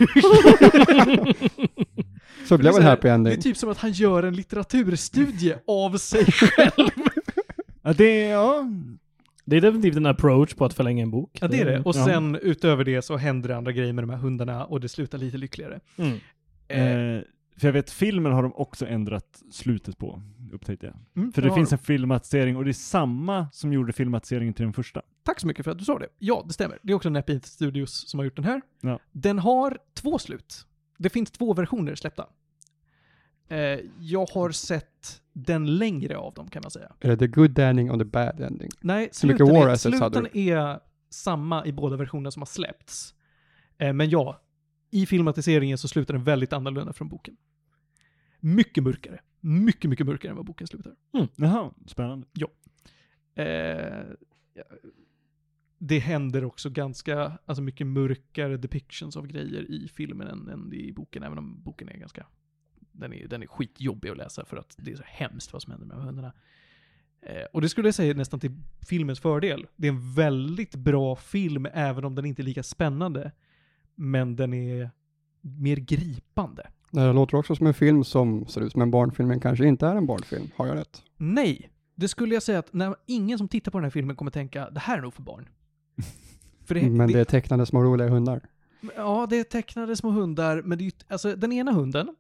Så blev det en happy Det ending. är typ som att han gör en litteraturstudie av sig själv. Ja, det är, ja. Det är definitivt en approach på att förlänga en bok. Ja, det är det. Och Ja. sen utöver det så händer det andra grejer med de här hundarna och det slutar lite lyckligare. Mm. Eh, för jag vet, filmen har de också ändrat slutet på, upptäckte jag. Mm, För det ja. finns en filmatisering och det är samma som gjorde filmatiseringen till den första. Tack så mycket för att du sa det. Ja, det stämmer. Det är också Nepean Studios som har gjort den här. Ja. Den har två slut. Det finns två versioner släppta. Eh, jag har sett den längre av dem kan man säga. Är det the good ending och the bad ending? Nej, mycket sluten, war är, assets hade sluten är samma i båda versionerna som har släppts. Eh, men ja, i filmatiseringen så slutar den väldigt annorlunda från boken. Mycket mörkare. Mycket, mycket mörkare än vad boken slutar. Jaha, spännande. Eh, ja, det händer också ganska, alltså mycket mörkare depictions av grejer i filmen än, än i boken, även om boken är ganska, den är, den är skitjobbig att läsa för att det är så hemskt vad som händer med de här hundarna. Eh, och det skulle jag säga nästan till filmens fördel. Det är en väldigt bra film, även om den inte är lika spännande. Men den är mer gripande. Det här låter också som en film som ser ut som en barnfilm, men kanske inte är en barnfilm. Har jag rätt? Nej, det skulle jag säga att när ingen som tittar på den här filmen kommer tänka, det här är nog för barn. För det, Men det, det är tecknade små roliga hundar. Ja, det är tecknade små hundar, men det är ju, alltså den ena hunden,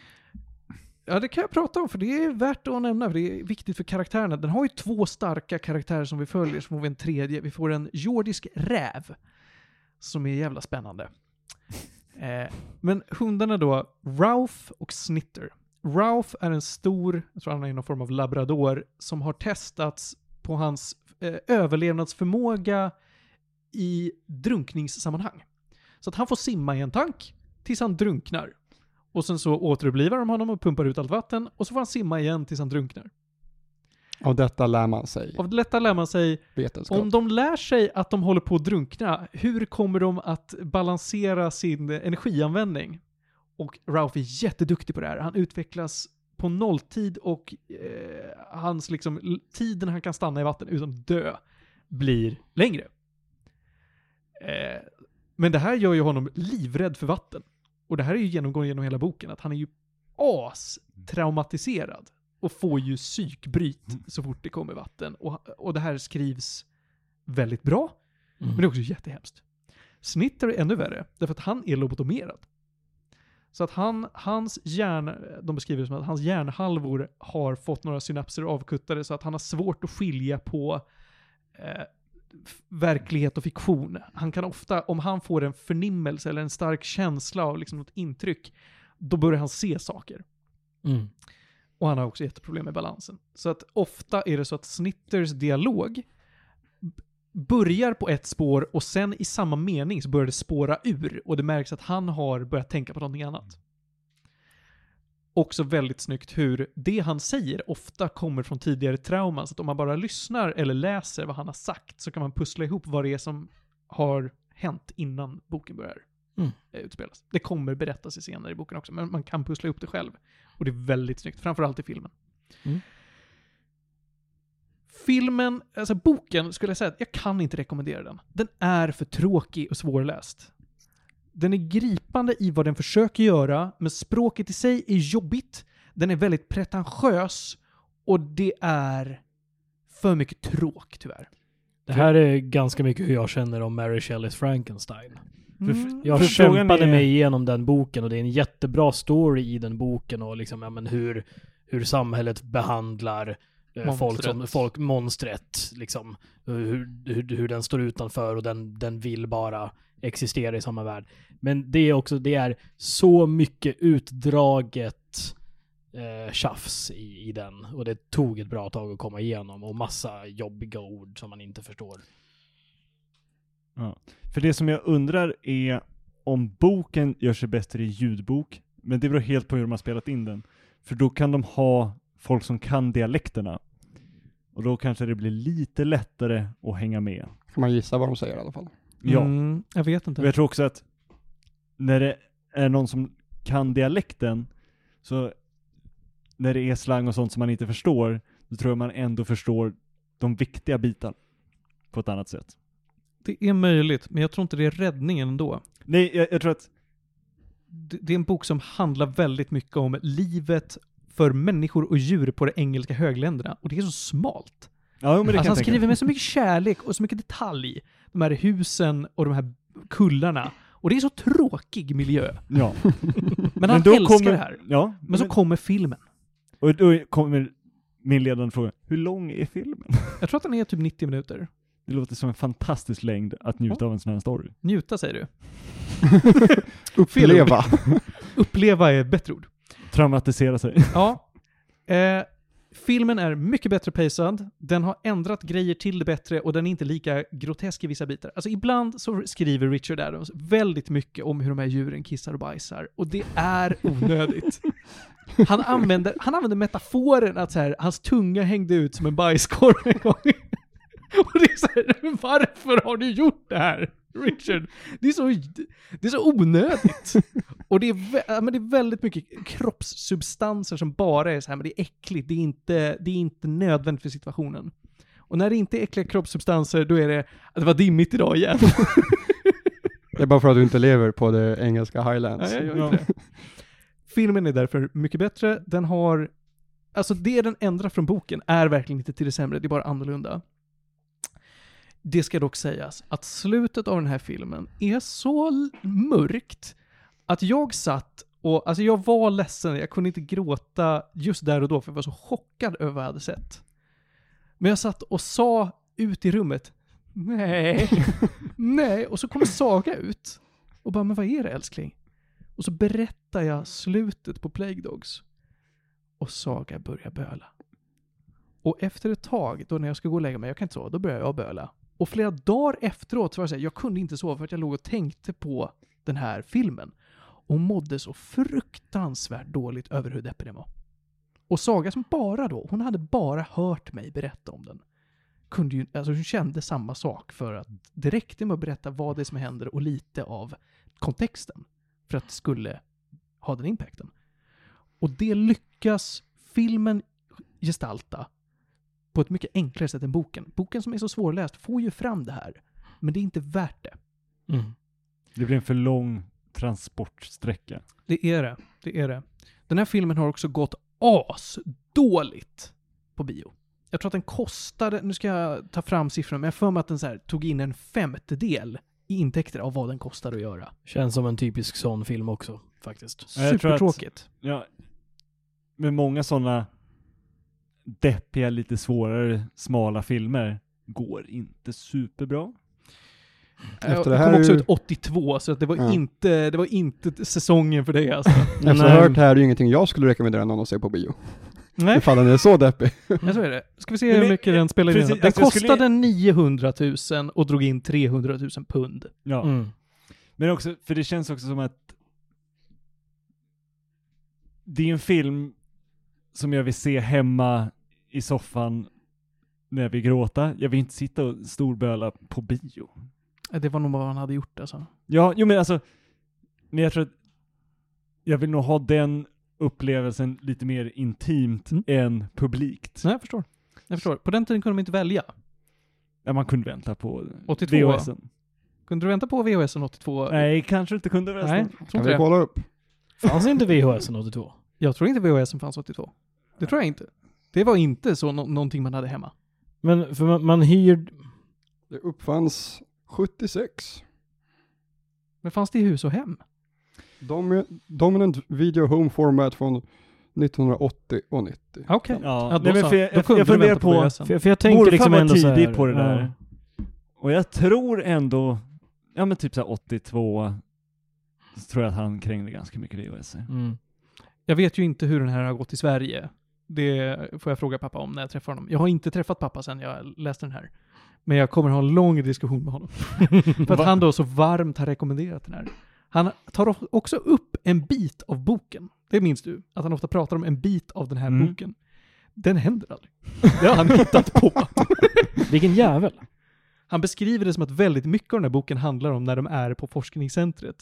ja det kan jag prata om för det är värt att nämna, för det är viktigt för karaktärerna. Den har ju två starka karaktärer som vi följer, så får vi en tredje. Vi får en jordisk räv, som är jävla spännande. Eh, men hundarna då, Ralph och Snitter. Ralph är en stor, jag tror han är någon form av labrador, som har testats på hans eh, överlevnadsförmåga i drunkningssammanhang. Så att han får simma i en tank tills han drunknar. Och sen så återupplivar de honom och pumpar ut allt vatten. Och så får han simma igen tills han drunknar. Av detta lär man sig Av detta lär man sig, vetenskap. om de lär sig att de håller på att drunkna, hur kommer de att balansera sin energianvändning? Och Ralph är jätteduktig på det här. Han utvecklas på nolltid och eh, hans liksom, l- tiden han kan stanna i vatten utan att dö blir längre. Eh, men det här gör ju honom livrädd för vatten. Och det här är ju genomgående genom hela boken, att han är ju as-traumatiserad och får ju psykbryt så fort det kommer vatten. Och, och det här skrivs väldigt bra, Mm. men det är också jättehemskt. Snitter är ännu värre, därför att han är lobotomerad. Så att han, hans hjärn, de beskriver det som att hans hjärnhalvor har fått några synapser avkuttade så att han har svårt att skilja på eh, f- verklighet och fiktion. Han kan ofta, om han får en förnimmelse eller en stark känsla av liksom något intryck, då börjar han se saker. Mm. Och han har också jätteproblem med balansen. Så att ofta är det så att Snitters dialog b- börjar på ett spår och sen i samma mening så börjar det spåra ur och det märks att han har börjat tänka på någonting annat. Också väldigt snyggt hur det han säger ofta kommer från tidigare trauman, så att om man bara lyssnar eller läser vad han har sagt så kan man pussla ihop vad det är som har hänt innan boken börjar Mm. eh, utspelas. Det kommer berättas i senare i boken också, men man kan pussla ihop det själv. Och det är väldigt snyggt, framförallt i filmen. Mm. Filmen, alltså boken skulle jag säga att jag kan inte rekommendera den. Den är för tråkig och svårläst. Den är gripande i vad den försöker göra, men språket i sig är jobbigt. Den är väldigt pretentiös och det är för mycket tråk tyvärr. Det här är ganska mycket hur jag känner om Mary Shelleys Frankenstein. Mm. Jag För frågan kämpade är- mig igenom den boken och det är en jättebra story i den boken och liksom, ja, men hur, hur samhället behandlar eh, folk som Monstret. folk, monstret liksom, hur, hur, hur den står utanför och den, den vill bara existera i samma värld. Men det är också, det är så mycket utdraget eh, tjafs i, i den och det tog ett bra tag att komma igenom och massa jobbiga ord som man inte förstår. Ja. För det som jag undrar är om boken gör sig bättre i ljudbok, men det beror helt på hur de har spelat in den. För då kan de ha folk som kan dialekterna. Och då kanske det blir lite lättare att hänga med. Kan man gissa vad de säger i alla fall. Ja. Mm, jag vet inte. Och jag tror också att när det är någon som kan dialekten, så när det är slang och sånt som man inte förstår, då tror jag man ändå förstår de viktiga bitarna på ett annat sätt. Det är möjligt, men jag tror inte det är räddningen ändå. Nej, jag, jag tror att Det, det är en bok som handlar väldigt mycket om livet för människor och djur på de engelska högländerna. Och det är så smalt. ja, men det Alltså kan han jag skriver tänka. med så mycket kärlek och så mycket detalj. De här husen och de här kullarna. Och det är så tråkig miljö. Ja. Men han då älskar kommer, det här. Ja, Men så kommer filmen. och då kommer min ledande fråga, hur lång är filmen? Jag tror att den är typ nittio minuter. Det låter som en fantastisk längd att njuta av en sån här story. Njuta säger du. Uppleva. Uppleva är ett bättre ord. Traumatisera sig. Ja. Eh, filmen är mycket bättre pacad. Den har ändrat grejer till det bättre och den är inte lika grotesk i vissa bitar. Alltså ibland så skriver Richard Adams väldigt mycket om hur de här djuren kissar och bajsar. Och det är onödigt. Han använder, han använder metaforen att så här, hans tunga hängde ut som en bajskorv en gång. Och det är så här, varför har du gjort det här, Richard? Det är så, det är så onödigt. Och det är, vä- men det är väldigt mycket kroppssubstanser som bara är så här, men det är äckligt. Det är inte, det är inte nödvändigt för situationen. Och när det inte är äckliga kroppssubstanser, då är det att det var dimmigt idag igen. Det är bara för att du inte lever på det engelska Highlands. Nej, jag gör inte det. Filmen är därför mycket bättre. Den har, alltså det den ändrar från boken är verkligen inte till det sämre, det är bara annorlunda. Det ska dock sägas att slutet av den här filmen är så l- mörkt att jag satt och, alltså jag var ledsen, jag kunde inte gråta just där och då för jag var så chockad över vad jag hade sett. Men jag satt och sa ut i rummet, nej, nej, och så kommer Saga ut och bara, men vad är det älskling? Och så berättar jag slutet på Plague Dogs och Saga börjar böla. Och efter ett tag, då när jag ska gå och lägga mig, jag kan inte sova, då börjar jag böla. Och flera dagar efteråt så var jag så här, jag kunde inte sova för att jag låg och tänkte på den här filmen. Och mådde så fruktansvärt dåligt över hur deppig den var. Och Saga som bara då, hon hade bara hört mig berätta om den. Kunde ju, alltså hon kände samma sak för att det räckte med att berätta vad det är som händer och lite av kontexten. För att det skulle ha den impacten. Och det lyckas filmen gestalta på ett mycket enklare sätt än boken. Boken som är så svårläst får ju fram det här. Men det är inte värt det. Mm. Det blir en för lång transportsträcka. Det är det. Det är det. Den här filmen har också gått as dåligt på bio. Jag tror att den kostade, nu ska jag ta fram siffrorna, men jag för mig att den så här tog in en femtedel i intäkter av vad den kostade att göra. Känns som en typisk sån film också, faktiskt. Ja, jag tror att- Supertråkigt. Ja, med många sådana deppiga, lite svårare, smala filmer går inte superbra. Efter jag det här kom också är ju- ut åttiotvå, så att det var, Ja. inte, det var inte säsongen för dig alltså. Efter att ha Nej. hört det här är det ju ingenting jag skulle rekommendera någon att se på bio. Nej, Ifall den är så deppig. men så är det. Ska vi se Men hur det- mycket den spelar in? precis, Den alltså jag kostade skulle- niohundratusen och drog in trehundratusen pund. Ja. Mm. Men också, för det känns också som att det är en film som jag vill se hemma i soffan när vi gråta. Jag vill inte sitta och storböla på bio. Det var nog vad han hade gjort alltså. Ja, jo men alltså, men jag tror att jag vill nog ha den upplevelsen lite mer intimt Mm. än publikt. Nej, jag förstår. Jag förstår. På den tiden kunde de inte välja. Ja, man kunde vänta på åttiotvå. V H S:en. Kunde du vänta på V H S:en åttiotvå? Nej, kanske inte kunde vänta. Nej, jag tror Kan inte vi det. kolla upp? Fanns inte V H S åttiotvå? Jag tror inte V H S:en fanns åttiotvå. Det tror jag inte. Det var inte så nå- någonting man hade hemma. Men för man, man hyr... Det uppfanns sjuttiosex. Men fanns det i hus och hem? Domi- Dominant Video Home Format från nittonhundraåttio och nittio. Okej. Ja, Ja, då nej, men så. för jag, Då jag, kunde jag du funderar vänta på V H på, S:en. För, för jag tänker morfar liksom var ändå så här, tidig på det ja. där. Och jag tror ändå, ja men typ så här åttiotvå, så tror jag att han krängde ganska mycket V H S. Mm. Jag vet ju inte hur den här har gått i Sverige. Det får jag fråga pappa om när jag träffar honom. Jag har inte träffat pappa sedan jag läste den här. Men jag kommer ha en lång diskussion med honom. För att han då så varmt har rekommenderat den här. Han tar också upp en bit av boken. Det minns du? Att han ofta pratar om en bit av den här Mm. boken. Den händer aldrig. Det har han hittat på. Vilken jävel. Han beskriver det som att väldigt mycket av den här boken handlar om när de är på forskningscentret.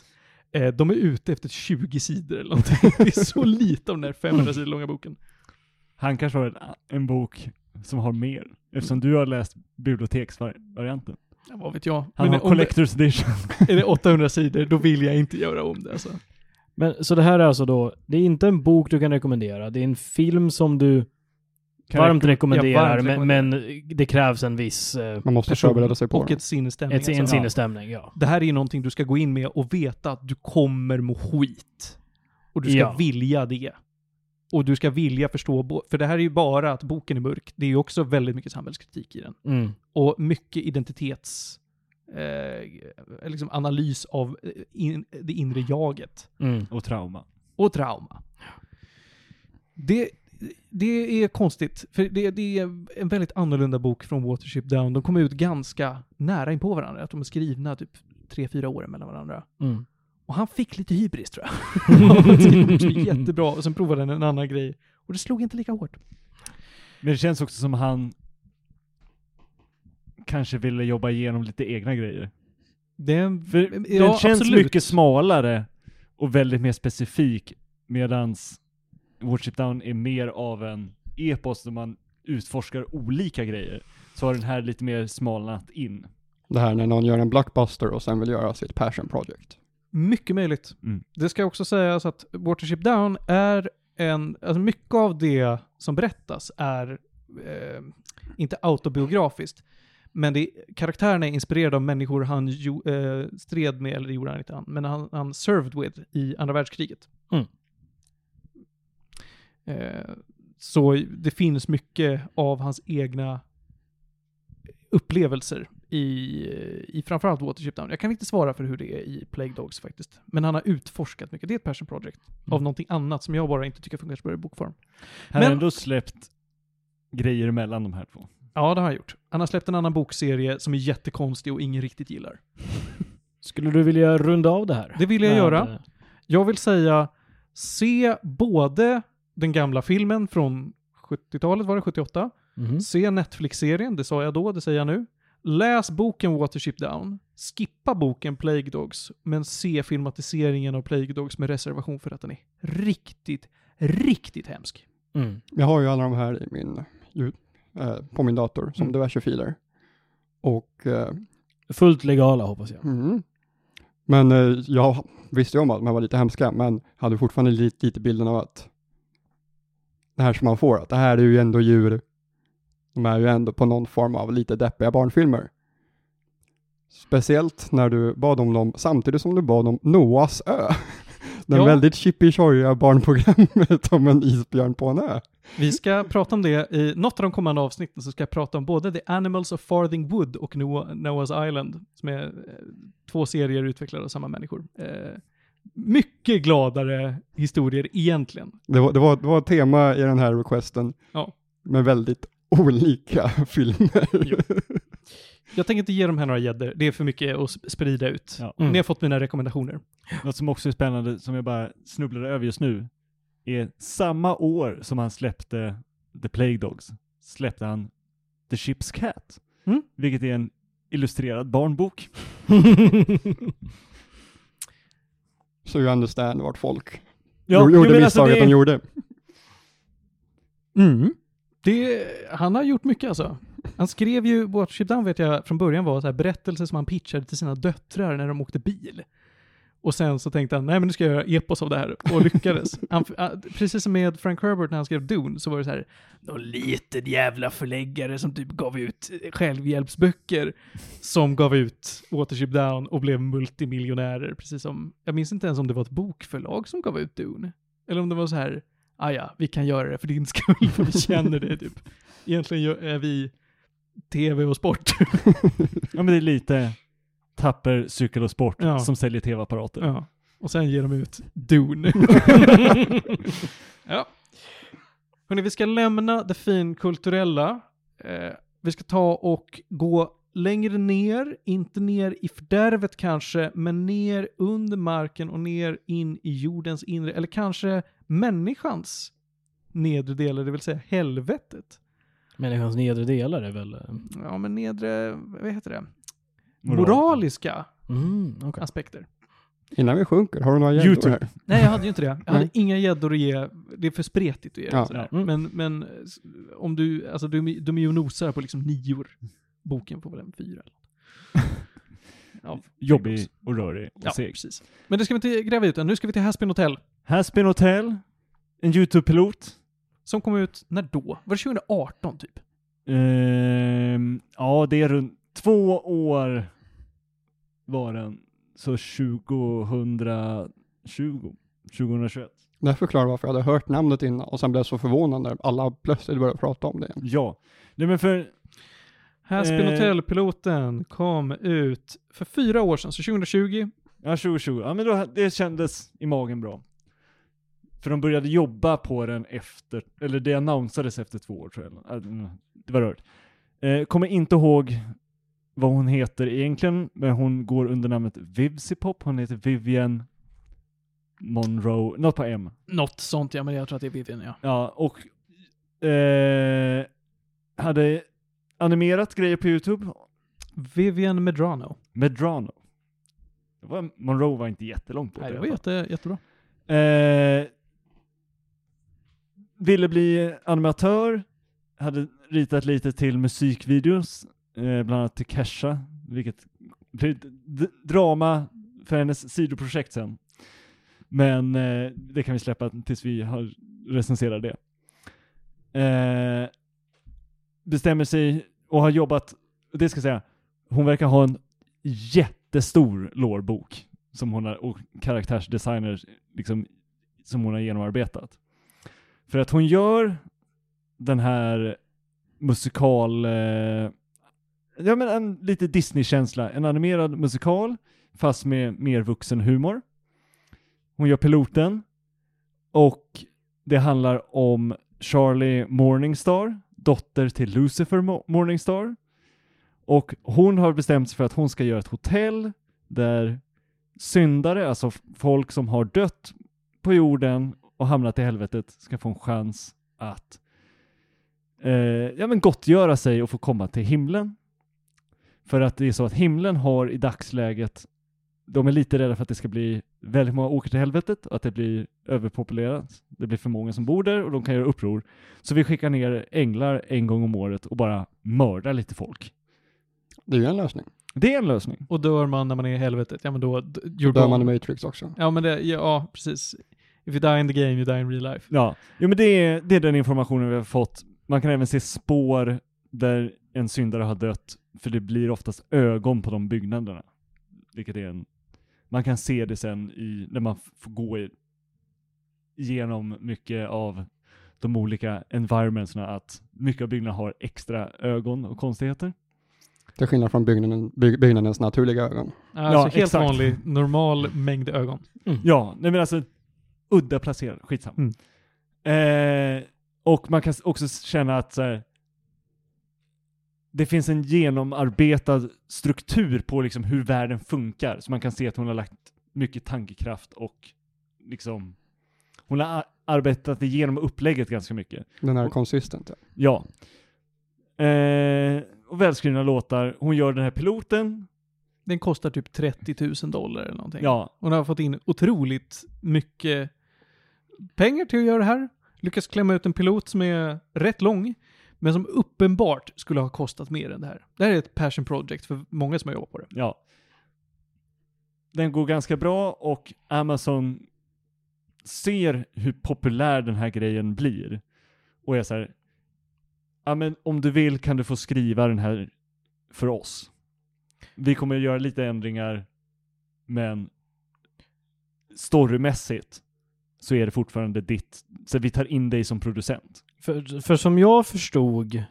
Eh, de är ute efter tjugo sidor eller någonting. Det är så lite av den här femhundra sidor långa boken. Han kanske har en, en bok som har mer. Eftersom du har läst biblioteksvarianten. Ja, vad vet jag. Han Men har collector's edition. Är det åttahundra sidor, då vill jag inte göra om det. Alltså. Men så det här är alltså då, det är inte en bok du kan rekommendera. Det är en film som du Kan varmt rekom- rekommenderar, Ja, varmt men, rekommenderar. men det krävs en viss eh, Man måste person förbereda sig på och det. ett sinnesstämning. ett, en alltså. sinnesstämning, ja. Det här är ju någonting du ska gå in med och veta att du kommer må skit. Och du ska Ja. vilja det. Och du ska vilja förstå, bo- för det här är ju bara att boken är mörk. Det är ju också väldigt mycket samhällskritik i den. Mm. Och mycket identitets eh, liksom analys av eh, in, det inre jaget. Mm. Och trauma. Och trauma. Det, det är konstigt, för det, det är en väldigt annorlunda bok från Watership Down. De kom ut ganska nära in på varandra. Att de är skrivna typ tre, fyra år mellan varandra. Mm. Och han fick lite hybris, tror jag. Han skrev också jättebra och sen provade han en annan grej. Och det slog inte lika hårt. Men det känns också som han kanske ville jobba igenom lite egna grejer. Det, För ja, den känns absolut. mycket smalare och väldigt mer specifik, medans Watership Down är mer av en epos där man utforskar olika grejer. Så har den här lite mer smalnat in. Det här när någon gör en blockbuster och sen vill göra sitt passion project. Mycket möjligt. Mm. Det ska också sägas att Watership Down är en, alltså mycket av det som berättas är eh, inte autobiografiskt, men det, karaktärerna är inspirerade av människor han jo, eh, stred med, eller det gjorde han inte han, men han, han served with i andra världskriget. Mm. Eh, så det finns mycket av hans egna upplevelser i, i framförallt Watership Down. Jag kan inte svara för hur det är i Plague Dogs faktiskt. Men han har utforskat mycket. Det är ett passion project Mm. av någonting annat som jag bara inte tycker funkar så bra i bokform. Han Men- har ändå släppt grejer mellan de här två. Ja, det har han gjort. Han har släppt en annan bokserie som är jättekonstig och ingen riktigt gillar. Skulle du vilja runda av det här? Det vill jag Med, göra. eh, Jag vill säga, se både den gamla filmen från sjuttiotalet, var det sjuttioåtta? mhm. Se Netflix-serien, det sa jag då, det säger jag nu. Läs boken Watership Down. Skippa boken Plague Dogs, men se filmatiseringen av Plague Dogs med reservation för att den är riktigt, riktigt hemsk. Mm. Jag har ju alla de här i min, ljud- eh, på min dator som Mm. diverse filer. Och eh, Fullt legala hoppas jag. mm. Men eh, jag visste ju om att de här var lite hemska, men hade fortfarande lite, lite bilden av att det här som man får, att det här är ju ändå djur. De är ju ändå på någon form av lite deppiga barnfilmer. Speciellt när du bad om dem samtidigt som du bad om Noahs ö. Den Ja. väldigt chippy-tjojiga barnprogrammet om en isbjörn på en ö. Vi ska prata om det i något av de kommande avsnitten, så ska jag prata om både The Animals of Farthing Wood och Noah, Noah's Island, som är eh, två serier utvecklade av samma människor. Eh, mycket gladare historier egentligen. Det var, det var, det var ett tema i den här requesten Ja. med väldigt olika filmer. Jo. Jag tänker inte ge de här några gäddor. Det är för mycket att sp- sprida ut. Ja. Mm. Ni har fått mina rekommendationer. Något som också är spännande, som jag bara snubblade över just nu, är samma år som han släppte The Plague Dogs, släppte han The Ship's Cat, Mm. vilket är en illustrerad barnbok. Så you understand vart folk Ja, gjorde jo, men alltså misstaget det- de gjorde. Mm. Det, han har gjort mycket alltså. Han skrev ju, Watership Down vet jag från början var så här berättelser som han pitchade till sina döttrar när de åkte bil. Och sen så tänkte han, nej men nu ska jag göra epos av det här. Och lyckades. Han, ah, precis som med Frank Herbert när han skrev Dune, så var det så här, någon liten jävla förläggare som typ gav ut självhjälpsböcker som gav ut Watership Down och blev multimiljonärer. Precis som, jag minns inte ens om det var ett bokförlag som gav ut Dune. Eller om det var så här, ah ja, vi kan göra det för din skull, för vi känner det typ. Egentligen gör- är vi tv och sport. Ja, men det är lite Tapper, cykel och sport Ja. som säljer tv-apparater. Ja. Och sen ger de ut Dune. Ja. Hörrni, vi ska lämna det finkulturella. Eh, vi ska ta och gå längre ner, inte ner i fördärvet kanske, men ner under marken och ner in i jordens inre, eller kanske människans nedre delar, det vill säga helvetet. Människans nedre delar är väl... eh, Ja, men nedre, vad heter det? Moral. Moraliska Mm, okej. aspekter. Innan vi sjunker, har du några gäddor YouTube. här? Nej, jag hade ju inte det. Jag hade Nej. inga gäddor att ge. Det är för spretigt att ge. Ja. Sådär. Mm. Men, men s- om du, alltså de, de är ju och nosar på liksom nior. Boken får väl en fyra. Ja, Jobbig och rörig och ja, seg. precis. Men det ska vi inte gräva ut än. Nu ska vi till Haspin Hotel. Haspin Hotel, en YouTube-pilot. Som kom ut, när då? Var det tjugo arton typ? Ehm, ja, det är runt två år var den. Så tjugohundratjugo, tjugohundratjugoett. Det förklarar varför jag hade hört namnet innan och sen blev jag så förvånad när alla plötsligt började prata om det. Ja. Nej men för, Haspin Eh. Hotel-piloten kom ut för fyra år sedan, så tjugohundratjugo. ja tjugohundratjugo, ja men då, det kändes i magen bra. För de började jobba på den efter, eller det annonsades efter två år tror jag. Äh, Det var rört. Eh, kommer inte ihåg vad hon heter egentligen, men hon går under namnet Vivsipop. Hon heter Vivian Monroe, något på M. Något sånt, ja, men jag tror att det är Vivian, ja. Ja, och eh, hade animerat grejer på YouTube. Vivian Medrano. Medrano. Det var, Monroe var inte jättelångt bort. Nej, i det alla var fall. jätte, jättebra. Eh, ville bli animatör. Hade ritat lite till musikvideos. Eh, bland annat till Kesha. Vilket blev ett d- drama för hennes sidoprojekt sen. Men eh, det kan vi släppa tills vi har recenserat det. Eh, bestämmer sig och har jobbat, det ska jag säga, hon verkar ha en jättestor lårbok som hon har, och karaktärsdesigner liksom, som hon har genomarbetat. För att hon gör den här musikal, eh, ja men en lite Disney-känsla, en animerad musikal fast med mer vuxen humor. Hon gör piloten och det handlar om Charlie Morningstar, dotter till Lucifer Mo- Morningstar. Och hon har bestämt sig för att hon ska göra ett hotell där syndare, alltså f- folk som har dött på jorden och hamnat i helvetet, ska få en chans att eh, ja, men gottgöra sig och få komma till himlen. För att det är så att himlen har i dagsläget, de är lite rädda för att det ska bli väldigt många åker till helvetet och att det blir överpopulerat. Det blir för många som bor där och de kan göra uppror. Så vi skickar ner änglar en gång om året och bara mördar lite folk. Det är ju en lösning. Det är en lösning. Och dör man när man är i helvetet, ja men då... d- You're Dör gone. man i Matrix också. Ja, men det, ja, precis. If you die in the game, you die in real life. Ja, jo, men det är, det är den informationen vi har fått. Man kan även se spår där en syndare har dött, för det blir oftast ögon på de byggnaderna. Vilket är en... Man kan se det sen i, när man f- får gå i, igenom mycket av de olika environmentsna, att mycket av byggnaderna har extra ögon och konstigheter. Till skillnad från byggnaden, byg, byggnadens naturliga ögon. Alltså Ja, helt exakt. vanlig, normal mängd ögon. Ja, nej men alltså udda placerad, skitsamma. Mm. Eh, och man kan s- också känna att så här, det finns en genomarbetad struktur på liksom hur världen funkar. Så man kan se att hon har lagt mycket tankekraft och liksom hon har a- arbetat igenom upplägget ganska mycket. Den här Och- konsistent. Ja. Eh, och välskrivna låtar. Hon gör den här piloten. Den kostar typ trettio tusen dollar eller någonting. Ja, Hon har fått in otroligt mycket pengar till att göra det här. Lyckas klämma ut en pilot som är rätt lång, men som uppenbart skulle ha kostat mer än det här. Det här är ett passion project för många som har jobbat på det. ja. Den går ganska bra och Amazon ser hur populär den här grejen blir. Och jag säger, ja men om du vill kan du få skriva den här för oss. Vi kommer att göra lite ändringar, men storymässigt så är det fortfarande ditt. Så vi tar in dig som producent. För, för som jag förstod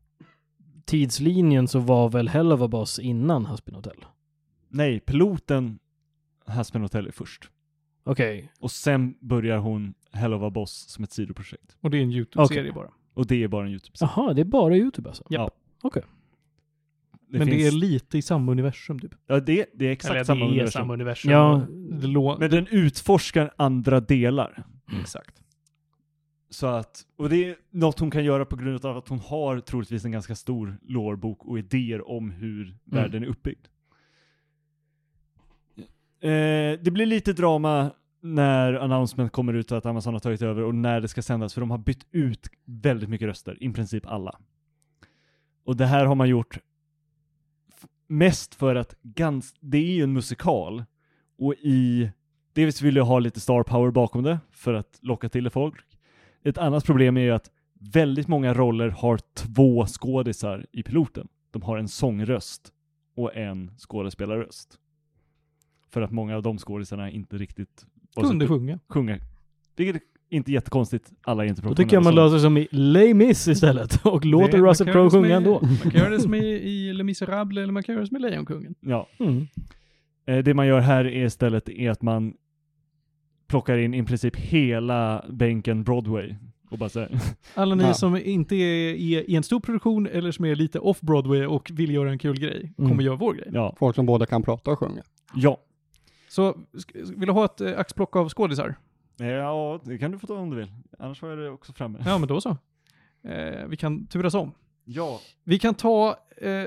tidslinjen så var väl Hell of a Boss innan Haspin Hotel? Nej, piloten Haspin Hotel är först. Okej. Och sen börjar hon Hell of a Boss som ett sidoprojekt. Och det är en YouTube-serie Okej. bara. Och det är bara en YouTube-serie. Jaha, det är bara YouTube alltså? Ja. Okej. Det Men det finns- är lite i samma universum typ. Ja, det, det är exakt Eller samma det är universum. samma universum. Ja. Det lå- Men den utforskar andra delar. Exakt. Så att, och det är något hon kan göra på grund av att hon har troligtvis en ganska stor lårbok och idéer om hur världen är uppbyggd. Eh, det blir lite drama när announcement kommer ut att Amazon har tagit över och när det ska sändas, för de har bytt ut väldigt mycket röster, i princip alla. Och det här har man gjort f- mest för att gans- det är ju en musikal och i dels vill jag ha lite star power bakom det för att locka till folk. Ett annat problem är ju att väldigt många roller har två skådisar i piloten. De har en sångröst och en skådespelarröst. För att många av de skådisarna inte riktigt Kunde sjunga. sjunga. Vilket är inte jättekonstigt. Alla är inte Då professionella. tycker jag man sångare. löser som i Les Mis istället och låter Det- man Russell kan Crowe göra det som sjunga i- ändå. Man kan göra det som i, i Les Misérables eller man kan göra det som i Lejonkungen. Ja. Mm. Eh, det man gör här är istället är att man plockar in i princip hela bänken Broadway. Och bara så här. Alla ni Ja. som inte är i, i en stor produktion eller som är lite off-Broadway och vill göra en kul grej, Mm. kommer göra vår grej. Ja. Folk som både kan prata och sjunga. Ja. Så sk- vill du ha ett eh, axplock av skådisar? Ja, det kan du få ta om du vill. Annars var jag det också framme. Ja, men då så. Eh, vi kan turas om. Ja. Vi kan ta eh,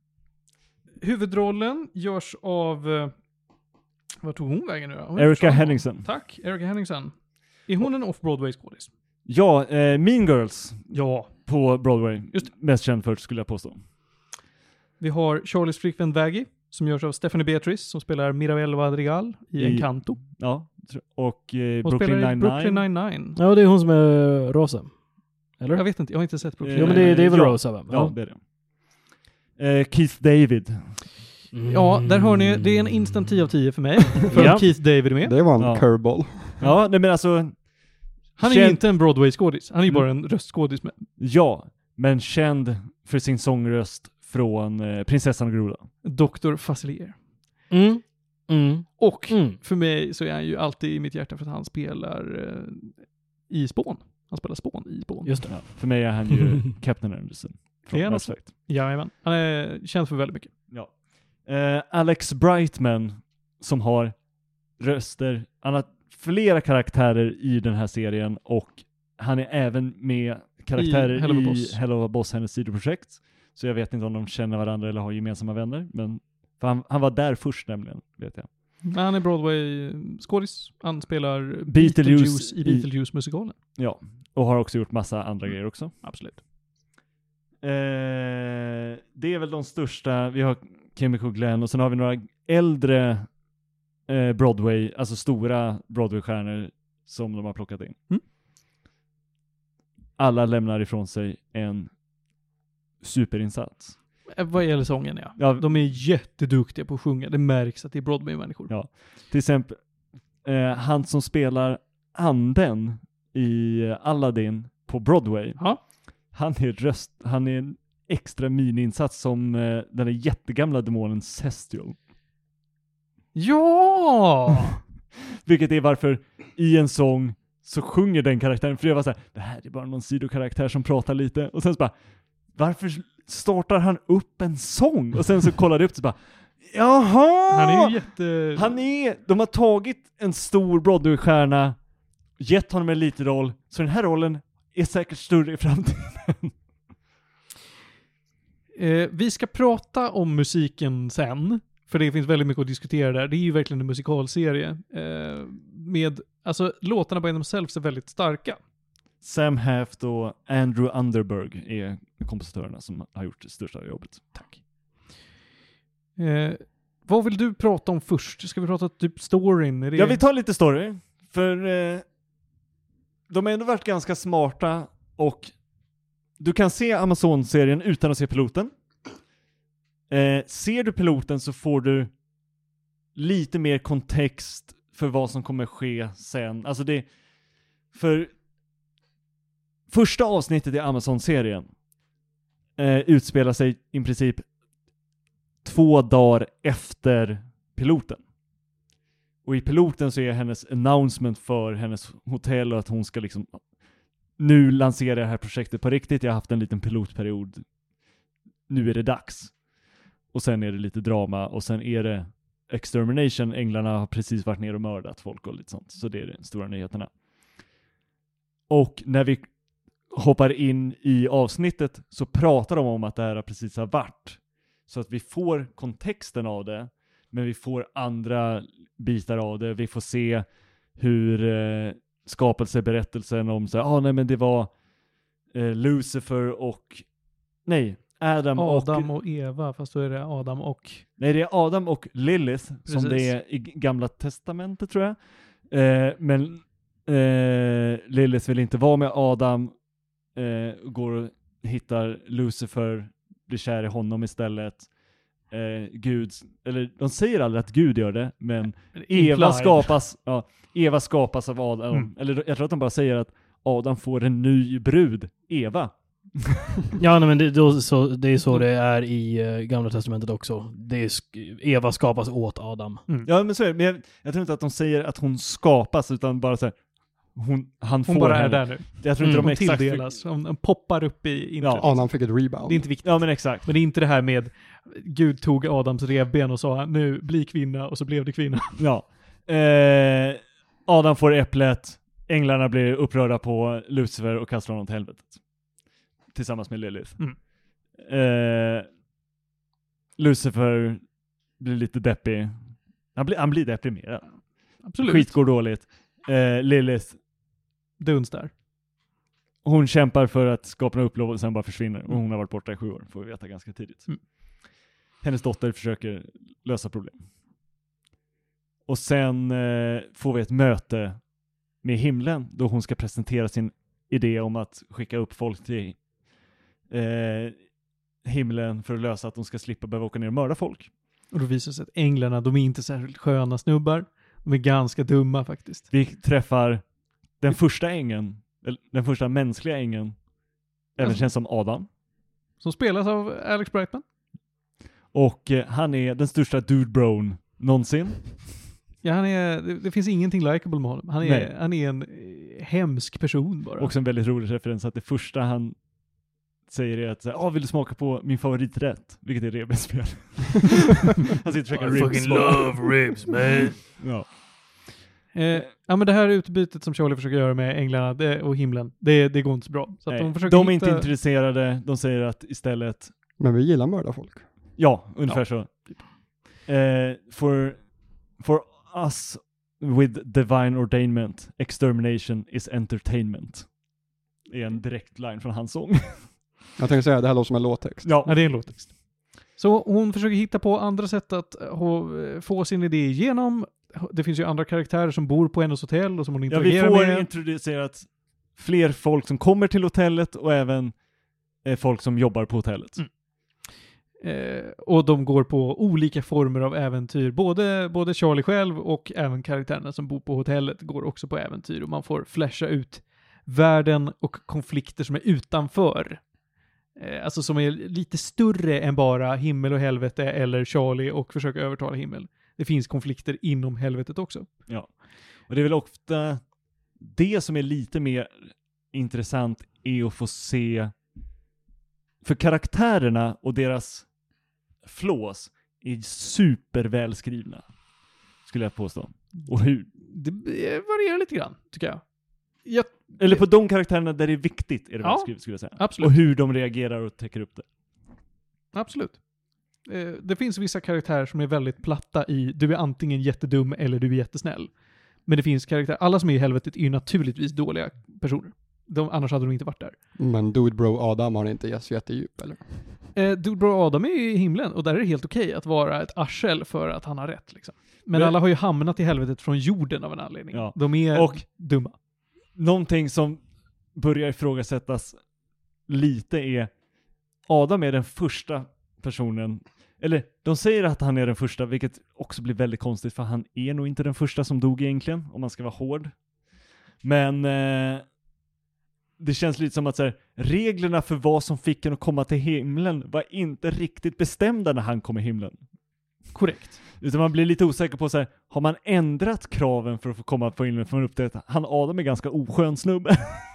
huvudrollen görs av eh, vad tog hon vägen nu då? Hon Erica försvann. Henningsen. Tack, Erica Henningsen. Är hon en off-Broadway skådis? Ja, eh, Mean Girls Ja. på Broadway. Just Mest känd för, skulle jag påstå. Vi har Charlies flickvän Vaggie som görs av Stephanie Beatrice som spelar Mirabel Vadrigal i I- Encanto. Ja. tr- Och eh, Hon Brooklyn spelar i Nine-Nine. Brooklyn Nine-Nine. Ja, det är hon som är rosa. Eller? Jag vet inte, jag har inte sett Brooklyn Eh, Jo, men det, det är väl ja. rosa va? Ja, det är det. Eh, Keith David. Mm. Ja, där hör ni, det är en instant tio av tio för mig. För Ja. att Keith David är med. Det var en Ja. curveball. Ja, nej men alltså... Han är ju känd- inte en Broadway-skådis, han är ju Mm. bara en röstskådis med. Ja, men känd för sin sångröst från eh, Prinsessan och Grodan. doktor Facilier. Mm. Mm. Och Mm. för mig så är han ju alltid i mitt hjärta för att han spelar eh, i Spån. Han spelar Spån i Spån. Just det. Ja, för mig är han ju Captain Anderson. Från Är han Mass också? Effect. Jajamän. Han är känd för väldigt mycket. Ja. Eh, Alex Brightman som har röster, han har flera karaktärer i den här serien och han är även med karaktärer I Hell of a i Boss. Hell of a Boss, hennes sidoprojekt. Så jag vet inte om de känner varandra eller har gemensamma vänner, men för han, han var där först nämligen, vet jag. Men han är Broadway-skådis. Han spelar Beetlejuice Beetlejuice i i- Beetlejuice-musikalen. Ja, och har också gjort massa andra grejer också. Absolut. Eh, det är väl de största. Vi har Chemical Glenn och sen har vi några äldre eh, Broadway, alltså stora Broadway-stjärnor som de har plockat in. Mm. Alla lämnar ifrån sig en superinsats. Eh, Vad gäller sången, ja. Ja, De är jätteduktiga på att sjunga. Det märks att det är Broadway-människor. Ja. Till exempel eh, han som spelar anden i Aladdin på Broadway. Ja. Han är röst, han är en extra miniinsats som eh, den där jättegamla demonen Cestial. Ja! Vilket är varför i en sång så sjunger den karaktären. För jag var så här, det här är bara någon sidokaraktär som pratar lite. Och sen så bara, varför startar han upp en sång? Och sen så kollade jag upp och så bara, jaha! Han är ju jätte... Han är, de har tagit en stor Broadway-stjärna, gett honom en liten roll, så den här rollen är säkert större i framtiden. Eh, vi ska prata om musiken sen, för det finns väldigt mycket att diskutera där. Det är ju verkligen en musikalserie. Eh, med, alltså låtarna by themselves är väldigt starka. Sam Haft och Andrew Underberg är kompositörerna som har gjort det största jobbet. Tack. Eh, vad vill du prata om först? Ska vi prata typ storyn? Är det... Jag vill ta lite story, för eh, de har ändå varit ganska smarta och du kan se Amazon-serien utan att se piloten. Eh, ser du piloten så får du lite mer kontext för vad som kommer ske sen. Alltså det, för första avsnittet i Amazon-serien eh, utspelar sig i princip två dagar efter piloten. Och i piloten så är hennes announcement för hennes hotell och att hon ska liksom nu lansera det här projektet på riktigt. Jag har haft en liten pilotperiod. Nu är det dags. Och sen är det lite drama och sen är det extermination. Änglarna har precis varit ner och mördat folk och lite sånt. Så det är de stora nyheterna. Och när vi hoppar in i avsnittet så pratar de om att det här precis har varit. Så att vi får kontexten av det. Men vi får andra bitar av det. Vi får se hur eh, skapelseberättelsen om så ah, nej men det var eh, Lucifer och nej, Adam, Adam och, och Eva, fast då är det Adam och... Nej, det är Adam och Lilith Precis. som det är i Gamla Testamentet tror jag. Eh, men eh, Lilith vill inte vara med Adam. Eh, går och hittar Lucifer, blir kär i honom istället. Eh, Gud, eller de säger aldrig att Gud gör det, men Eva Implied. skapas, ja, Eva skapas av Adam. Mm. Eller jag tror att de bara säger att Adam får en ny brud, Eva. Ja, nej, men det, då, så, det är så det är i uh, Gamla Testamentet också. Det är sk- Eva skapas åt Adam. Mm. Ja, men så är det. Men jag, jag tror inte att de säger att hon skapas, utan bara så här, hon, han får Hon bara är henne. där nu. Jag tror inte Mm. de Hon exakt... tilldelas. Hon, hon poppar upp i introt. Ja. Adam fick ett rebound. Det är inte viktigt. Ja, men exakt. Men det är inte det här med Gud tog Adams revben och sa nu bli kvinna och så blev det kvinna. Ja. Eh, Adam får äpplet, änglarna blir upprörda på Lucifer och kastar honom till helvetet. Tillsammans med Lilith. Mm. Eh, Lucifer blir lite deppig. Han blir, han blir deprimerad. Absolut. Skit går dåligt. Eh, Lilith, Duns där. hon kämpar för att skapa en upplov och sen bara försvinner. Och hon har varit borta i sju år, får vi veta ganska tidigt. Mm. Hennes dotter försöker lösa problem. Och sen eh, får vi ett möte med himlen då hon ska presentera sin idé om att skicka upp folk till eh, himlen för att lösa att de ska slippa behöva åka ner och mörda folk. Och då visar det sig att änglarna, de är inte särskilt sköna snubbar. De är ganska dumma faktiskt. Vi träffar den första ängeln, eller den första mänskliga ängeln, även Alltså- känns som Adam. Som spelas av Alex Brightman. Och eh, han är den största dude brown någonsin. Ja, han är, det, det finns ingenting likable med honom. Han är, Nej. han är en eh, hemsk person bara. Också en väldigt rolig referens att det första han säger är att ah, vill du smaka på min favoriträtt? Vilket är revbensspjäll. Han sitter och käkar I ribs. fucking love ribs, man. Ja. Eh, ja, men det här utbytet som Charlie försöker göra med änglarna det, och himlen, det, det går inte så bra. Så att Nej, de försöker de är hitta... inte intresserade. De säger att istället, Men vi gillar mörda folk. ja, ungefär Ja. så. Eh, for, for us with divine ordainment, extermination is entertainment. Det är en direkt line från hans sång. Jag tänkte säga, det här låter som en låttext. Ja, Ja, det är en låttext. Så hon försöker hitta på andra sätt att ho- få sin idé igenom. Det finns ju andra karaktärer som bor på hennes hotell och som hon ja vi interagerar får med. introducerat fler folk som kommer till hotellet och även eh, folk som jobbar på hotellet. Mm. Eh, och de går på olika former av äventyr. Både, både Charlie själv och även karaktärerna som bor på hotellet går också på äventyr. Och man får flasha ut världen och konflikter som är utanför. Eh, alltså som är lite större än bara himmel och helvete eller Charlie och försöka övertala himmel. Det finns konflikter inom helvetet också. Ja. Och det är väl ofta det som är lite mer intressant är att få se för karaktärerna och deras flås är supervälskrivna, skulle jag påstå. Och hur, Det varierar lite grann, tycker jag. jag eller på de karaktärerna där det är viktigt är det Ja, välskrivet, skulle jag säga. absolut. Och hur de reagerar och täcker upp det. Absolut. Eh, det finns vissa karaktärer som är väldigt platta i du är antingen jättedum eller du är jättesnäll. Men det finns karaktärer, alla som är i helvetet är ju naturligtvis dåliga personer. De, annars hade de inte varit där. Men Dude Bro Adam har inte så jättedjup, eller? Eh, Dude Bro Adam är ju i himlen och där är det helt okej att vara ett arsel för att han har rätt. Liksom. Men Men- alla har ju hamnat i helvetet från jorden av en anledning. Ja. De är Och- dumma. Någonting som börjar ifrågasättas lite är Adam är den första personen, eller de säger att han är den första, vilket också blir väldigt konstigt för han är nog inte den första som dog egentligen, om man ska vara hård. Men eh, det känns lite som att så här, reglerna för vad som fick en att komma till himlen var inte riktigt bestämda när han kom i himlen. Korrekt. Utan man blir lite osäker på så här, har man ändrat kraven för att få komma på himlen, för man upptäcker att han Adam är ganska oskön snubbe.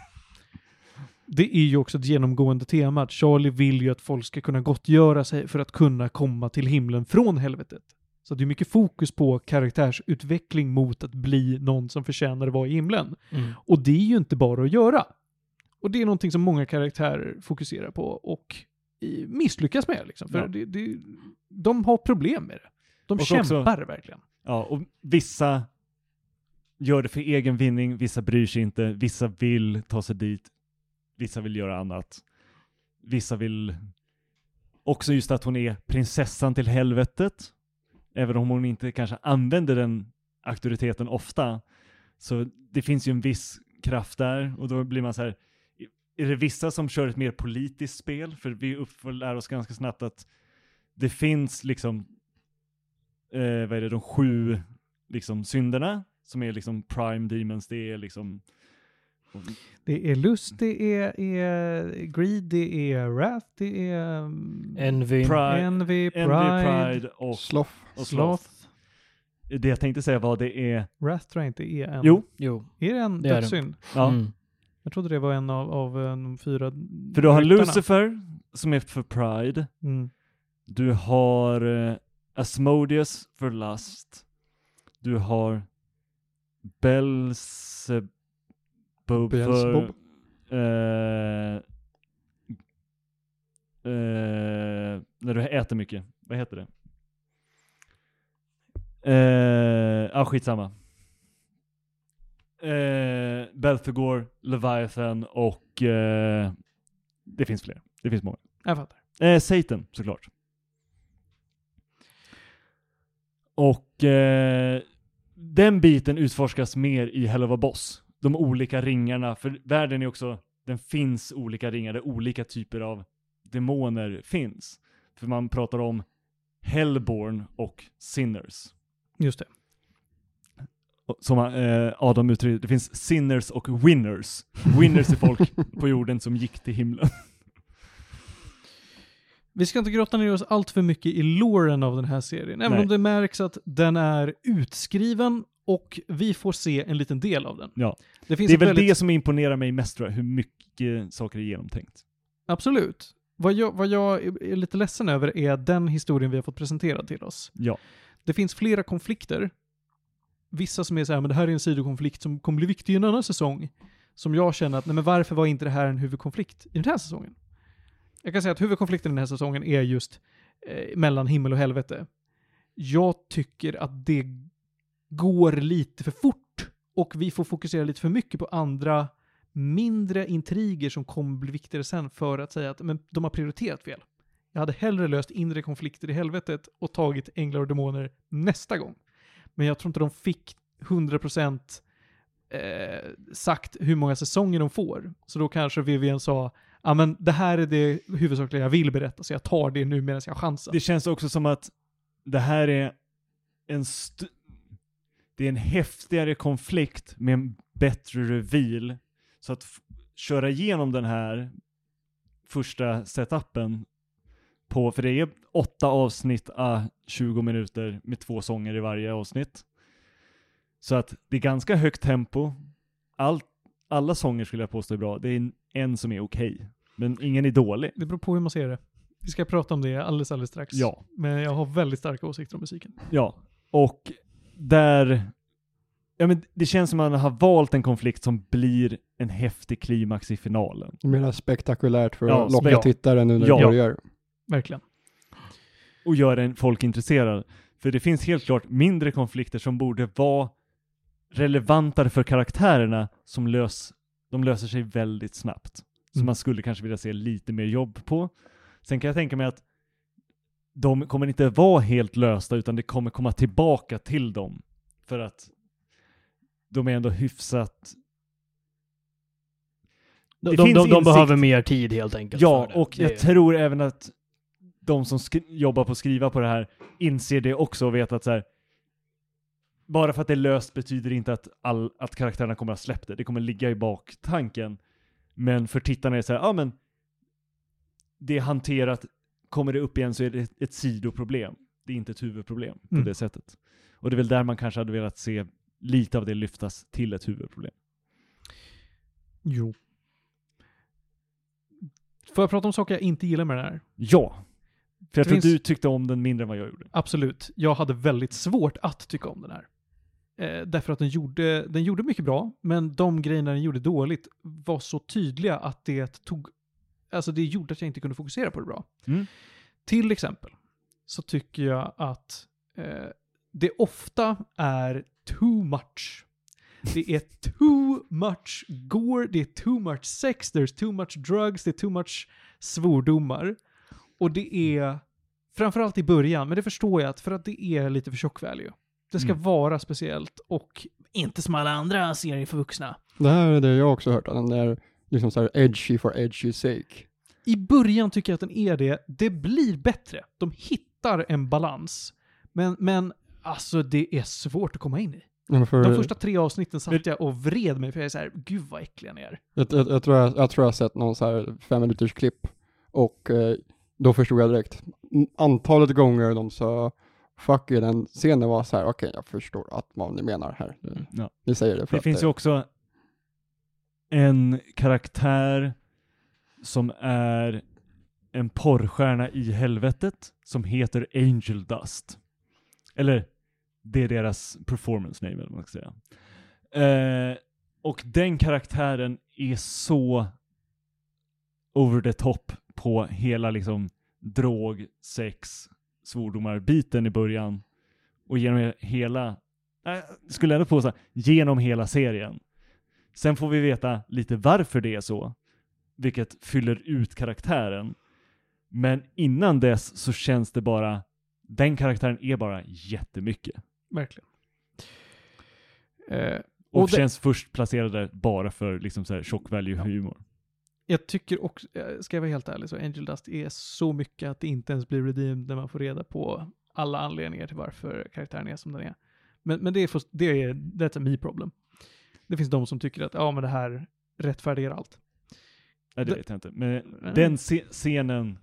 Det är ju också ett genomgående tema att Charlie vill ju att folk ska kunna gottgöra sig för att kunna komma till himlen från helvetet. Så det är mycket fokus på karaktärsutveckling mot att bli någon som förtjänar att vara i himlen. Mm. Och det är ju inte bara att göra. Och det är någonting som många karaktärer fokuserar på och i- misslyckas med. Liksom. För Ja. det, det, de har problem med det. De Och kämpar också- verkligen. Ja, och vissa gör det för egen vinning, vissa bryr sig inte, vissa vill ta sig dit, vissa vill göra annat. Vissa vill också just att hon är prinsessan till helvetet, även om hon inte kanske använder den auktoriteten ofta. Så det finns ju en viss kraft där, och då blir man så här, är det vissa som kör ett mer politiskt spel? För vi får lära oss ganska snabbt att det finns liksom eh, vad är det, de sju liksom synderna som är liksom prime demons, det är liksom Det är lust, det är, är greed, det är wrath, det är um, Envy. Pride, envy, pride, envy, pride och, Sloth. och sloth. sloth. Det jag tänkte säga var det är Wrath tror jag inte är en. jo, Jo. Är det en Det är det. dödssynd? ja. Mm. Jag trodde det var en av, av eh, de fyra För du har ryttarna. Lucifer som är för pride. Mm. Du har uh, Asmodeus för lust. Du har Belzebub för Beelzebub. uh, uh, när du äter mycket. Vad heter det? Ja, uh, ah, skitsamma. Uh, Belphegor, Leviathan och uh, det finns fler. Det finns många. Jag fattar. Eh, Satan, såklart. Och eh, den biten utforskas mer i Hell of a Boss. De olika ringarna, för världen är också, den finns olika ringar där olika typer av demoner finns. För man pratar om Hellborn och Sinners. Just det. Och som eh, Adam uttryckte, det finns Sinners och Winners. Winners är folk på jorden som gick till himlen. Vi ska inte grotta ner oss allt för mycket i loren av den här serien. Även Nej. om det märks att den är utskriven och vi får se en liten del av den. Ja. Det, finns Det är ett väl väldigt... det som imponerar mig mest, tror jag, hur mycket saker är genomtänkt. Absolut. Vad jag, vad jag är lite ledsen över är den historien vi har fått presenterad till oss. Ja. Det finns flera konflikter. Vissa som är så här, men det här är en sidokonflikt som kommer bli viktig i en annan säsong. Som jag känner att, nej men varför var inte det här en huvudkonflikt i den här säsongen? Jag kan säga att huvudkonflikten i den här säsongen är just eh, mellan himmel och helvete. Jag tycker att det går lite för fort och vi får fokusera lite för mycket på andra mindre intriger som kommer bli viktigare sen för att säga att men, de har prioriterat fel. Jag hade hellre löst inre konflikter i helvetet och tagit änglar och demoner nästa gång. Men jag tror inte de fick hundra procent eh, sagt hur många säsonger de får. Så då kanske Vivian sa, ja men det här är det huvudsakliga jag vill berätta, så jag tar det nu medan jag har chansen. Det känns också som att det här är en st- det är en häftigare konflikt med en bättre reveal. Så att f- köra igenom den här första setupen på, för det är åtta avsnitt à tjugo minuter med två sånger i varje avsnitt. Så att det är ganska högt tempo. All, alla sånger skulle jag påstå är bra. Det är en, en som är okej. Men ingen är dålig. Det beror på hur man ser det. Vi ska prata om det alldeles, alldeles strax. Ja. Men jag har väldigt starka åsikter om musiken. Ja. Och där... Ja, men det känns som att man har valt en konflikt som blir en häftig klimax i finalen. Mer spektakulärt för Ja, att locka ja. tittaren nu när Ja. det börjar. Verkligen. Och göra en folk intresserad. För det finns helt klart mindre konflikter som borde vara relevantare för karaktärerna som lös, de löser sig väldigt snabbt. Så Mm. man skulle kanske vilja se lite mer jobb på. Sen kan jag tänka mig att de kommer inte vara helt lösta, utan det kommer komma tillbaka till dem. För att de är ändå hyfsat... De, Det de, finns de, de insikt. behöver mer tid helt enkelt. Ja, för det. och det jag är- tror även att de som sk- jobbar på att skriva på det här inser det också och vet att så här, bara för att det är löst betyder det inte att, all, att karaktärerna kommer att släppa det. Det kommer ligga i baktanken. Men för tittarna är det så här, ja men det är hanterat, kommer det upp igen så är det ett, ett sidoproblem. Det är inte ett huvudproblem på Mm. det sättet. Och det är väl där man kanske hade velat se lite av det lyftas till ett huvudproblem. Jo. Får jag prata om saker jag inte gillar med den här? Ja! För jag Det tror finns- du tyckte om den mindre än vad jag gjorde. Absolut. Jag hade väldigt svårt att tycka om den här. Eh, därför att den gjorde, den gjorde mycket bra, men de grejerna den gjorde dåligt var så tydliga att det tog... Alltså det gjorde att jag inte kunde fokusera på det bra. Mm. Till exempel så tycker jag att eh, det ofta är too much. Det är too much gore, det är too much sex, there's too much drugs, det är too much svordomar. Och det är framförallt i början, men det förstår jag att för att det är lite för tjock value. Det ska mm. vara speciellt och inte som alla andra serier för vuxna. Det här är det jag också hört, den där liksom så här edgy for edgy sake. I början tycker jag att den är det. Det blir bättre. De hittar en balans. Men, men alltså det är svårt att komma in i. Ja, för, de första tre avsnitten satt jag och vred mig för jag är så här, gud vad äckliga ni är. Jag, jag, jag, tror jag, jag tror jag har sett någon så här fem minuters klipp och eh, då förstod jag direkt. Antalet gånger de sa fuck i den scenen var så här, okej, okay, jag förstår att vad ni menar här. Ja. Ni säger det för det att finns det... ju också en karaktär som är en porrstjärna i helvetet som heter Angel Dust. Eller det är deras performance name, eller vad man ska säga. Eh, och den karaktären är så over the top på hela liksom drog, sex, svordomar biten i början och genom hela äh, skulle jag på så genom hela serien. Sen får vi veta lite varför det är så, vilket fyller ut karaktären. Men innan dess så känns det bara, den karaktären är bara jättemycket. Verkligen. Eh, och och det känns först placerade bara för liksom så här shock value humor. Jag tycker också, ska jag vara helt ärlig, så Angel Dust är så mycket att det inte ens blir redeemed när man får reda på alla anledningar till varför karaktären är som den är. Men, men det är, för, det är that's a me problem. Det finns de som tycker att ja, men det här rättfärdigar allt. Nej, det, det vet jag inte. Men mm. den se- scenen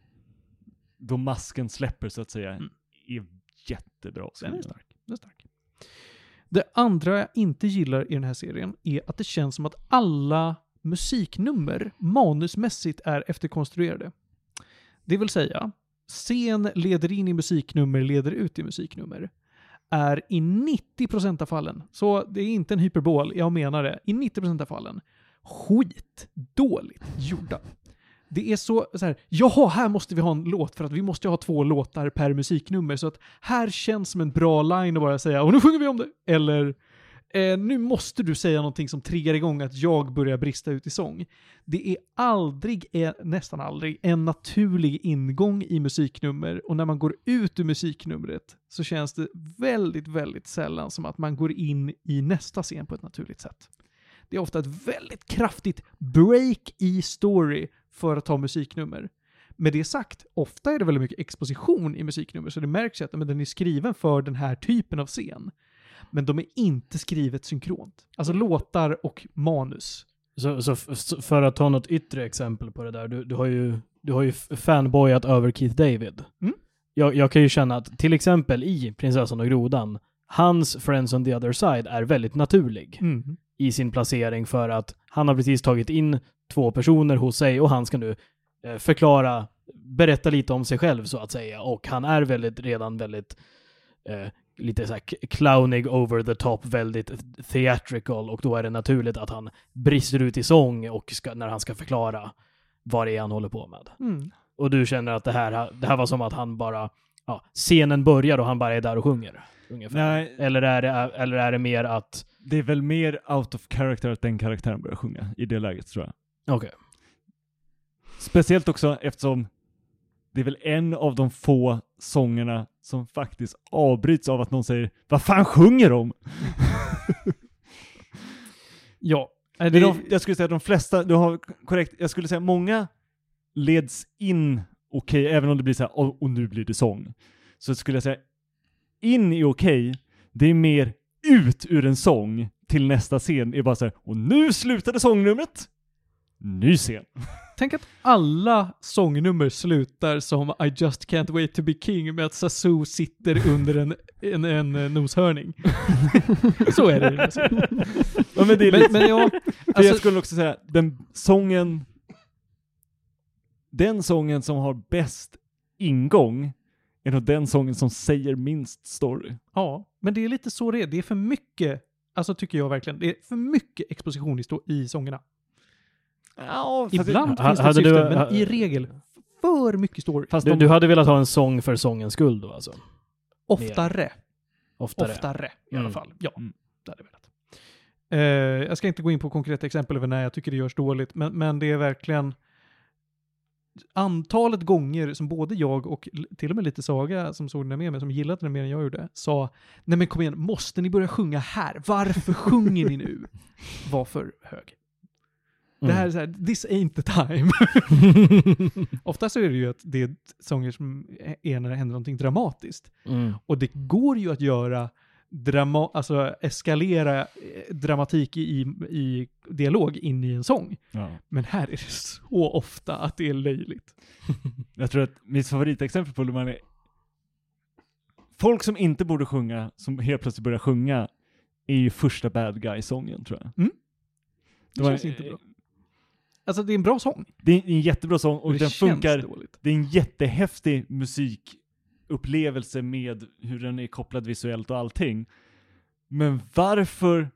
då masken släpper så att säga mm. är jättebra. Den är stark. Den är stark. Det andra jag inte gillar i den här serien är att det känns som att alla musiknummer manusmässigt är efterkonstruerade. Det vill säga, scen leder in i musiknummer, leder ut i musiknummer. Är i nittio procent av fallen, så det är inte en hyperbol, jag menar det, i nittio procent av fallen skit dåligt gjorda. Det är så, så här, jaha, här måste vi ha en låt för att vi måste ha två låtar per musiknummer, så att här känns som en bra line att bara säga, och nu sjunger vi om det. Eller eh, nu måste du säga någonting som triggar igång att jag börjar brista ut i sång. Det är aldrig, är nästan aldrig, en naturlig ingång i musiknummer, och när man går ut ur musiknumret så känns det väldigt, väldigt sällan som att man går in i nästa scen på ett naturligt sätt. Det är ofta ett väldigt kraftigt break i story för att ta musiknummer. Med det sagt, ofta är det väldigt mycket exposition i musiknummer, så det märks att men den är skriven för den här typen av scen. Men de är inte skrivet synkront. Alltså låtar och manus. Så, så f- för att ta något yttre exempel på det där, du, du har ju, du har ju fanboyat över Keith David. Mm. Jag, jag kan ju känna att till exempel i Prinsessan och grodan, hans Friends on the other side är väldigt naturlig. Mm. I sin placering, för att han har precis tagit in två personer hos sig och han ska nu eh, förklara, berätta lite om sig själv så att säga, och han är väldigt redan väldigt eh, lite så här clownig, over the top, väldigt theatrical, och då är det naturligt att han brister ut i sång och ska, när han ska förklara vad det är han håller på med. Mm. Och du känner att det här, det här var som att han bara, ja, scenen börjar och han bara är där och sjunger. Ungefär. Nej. Eller är det, eller är det mer att det är väl mer out of character att den karaktären börjar sjunga i det läget, tror jag. Okej. Okay. Speciellt också eftersom det är väl en av de få sångerna som faktiskt avbryts av att någon säger, vad fan sjunger de? Ja. Det... De, jag skulle säga att de flesta, du har korrekt, jag skulle säga många leds in okej, okay, även om det blir så här, och, och nu blir det sång. Så skulle jag säga, in är okej, okay, det är mer ut ur en sång till nästa scen är bara så här, och nu slutade sångnumret. Ny scen. Tänk att alla sångnummer slutar som I just can't wait to be king med att Sasu sitter under en, en, en, en noshörning. Så är det. Ja, men det är lite... men, men jag, alltså... jag skulle också säga, den sången den sången som har bäst ingång är nog den sången som säger minst story. Ja, men det är lite så det är. Det är för mycket, alltså tycker jag verkligen, det är för mycket exposition i, stå- i sångerna. Ja, ibland det, finns det hade syfte, du, men i regel för mycket story. Fast du, de... du hade velat ha en sång för sångens skull då alltså? Oftare. Oftare. Oftare i Mm. alla fall. Ja, Mm. det hade jag velat. Eh, jag ska inte gå in på konkreta exempel över när jag tycker det görs dåligt, men, men det är verkligen antalet gånger som både jag och l- till och med lite Saga som såg den med mig, som gillade den mer än jag gjorde, sa nej men kom igen, måste ni börja sjunga här? Varför sjunger ni nu? Var för hög. Mm. Det här är så här, this ain't the time. Ofta så är det ju att det är sånger som är när det händer någonting dramatiskt. Mm. Och det går ju att göra drama, alltså eskalera eh, dramatik i, i dialog in i en sång. Ja. Men här är det så ofta att det är löjligt. Jag tror att mitt favoritexempel på hur man är folk som inte borde sjunga, som helt plötsligt börjar sjunga, är ju första Bad Guy-sången, tror jag. Mm. Det, Det var, känns inte bra. Alltså det är en bra sång. det är en jättebra sång och det den känns funkar. dåligt. Det är en jättehäftig musikupplevelse med hur den är kopplad visuellt och allting. Men varför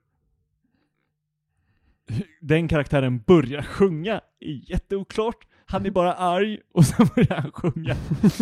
den karaktären börjar sjunga är jätteoklart. Han är bara arg och så börjar han sjunga.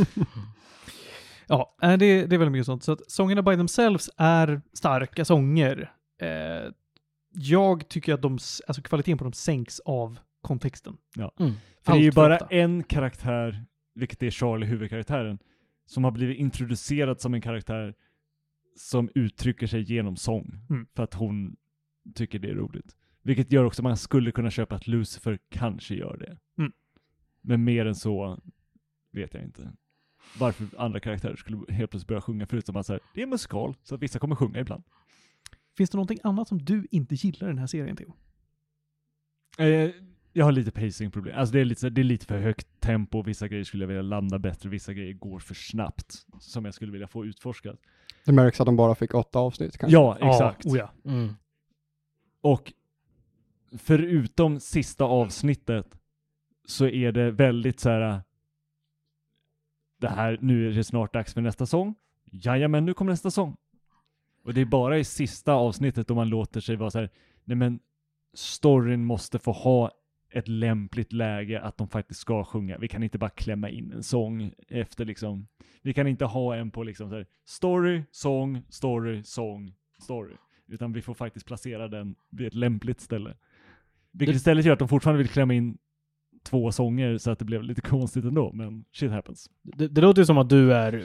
Ja, äh, det, det är väldigt mycket sånt. Så att sångerna by themselves är starka sånger. Eh, jag tycker att de, s- alltså kvaliteten på dem sänks av kontexten. Mm. För det är ju Allt för bara ofta. en karaktär, vilket är Charlie, huvudkaraktären, som har blivit introducerad som en karaktär som uttrycker sig genom sång. Mm. För att hon tycker det är roligt. Vilket gör också att man skulle kunna köpa att Lucifer kanske gör det. Mm. Men mer än så vet jag inte. Varför andra karaktärer skulle helt plötsligt börja sjunga, förutom att så här, det är en musikal, så att vissa kommer sjunga ibland. Finns det någonting annat som du inte gillar i den här serien, Theo? Eh, jag har lite pacingproblem. Alltså det är lite, så- det är lite för högt tempo. Vissa grejer skulle jag vilja landa bättre. Vissa grejer går för snabbt. Som jag skulle vilja få utforskat. Det märks att de bara fick åtta avsnitt kanske. Ja, exakt. Ja, oh ja. Mm. Och förutom sista avsnittet så är det väldigt så här. Det här, nu är det snart dags för nästa sång. Jajamän, nu kommer nästa sång. Och det är bara i sista avsnittet då man låter sig vara så här. Nej men, storyn måste få ha ett lämpligt läge att de faktiskt ska sjunga. Vi kan inte bara klämma in en sång efter liksom. Vi kan inte ha en på liksom så här, story, sång, story, sång, story. Utan vi får faktiskt placera den vid ett lämpligt ställe. Vilket Det- istället gör att de fortfarande vill klämma in två sånger så att det blev lite konstigt ändå. Men shit happens. Det, det låter ju som att du är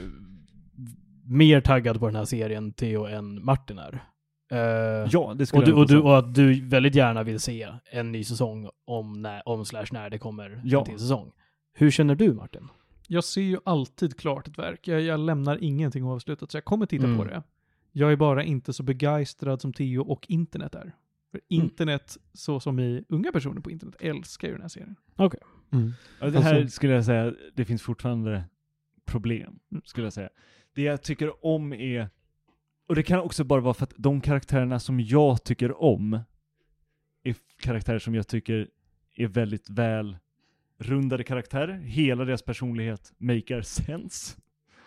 mer taggad på den här serien, Theo, än Martin är. Eh, Ja, det skulle och, du, jag och, ändå du, säga. och att du väldigt gärna vill se en ny säsong om, när, om slash när det kommer Ja. en till säsong. Hur känner du, Martin? Jag ser ju alltid klart ett verk. Jag, jag lämnar ingenting oavslutat, så jag kommer titta Mm. på det. Jag är bara inte så begeistrad som Theo och internet är. För internet, så som i unga personer på internet, älskar ju den här serien. Mm. Ja, det här Alltså- skulle jag säga, det finns fortfarande problem, Mm. skulle jag säga. Det jag tycker om är, och det kan också bara vara för att de karaktärerna som jag tycker om är karaktärer som jag tycker är väldigt väl rundade karaktärer. Hela deras personlighet makar sense.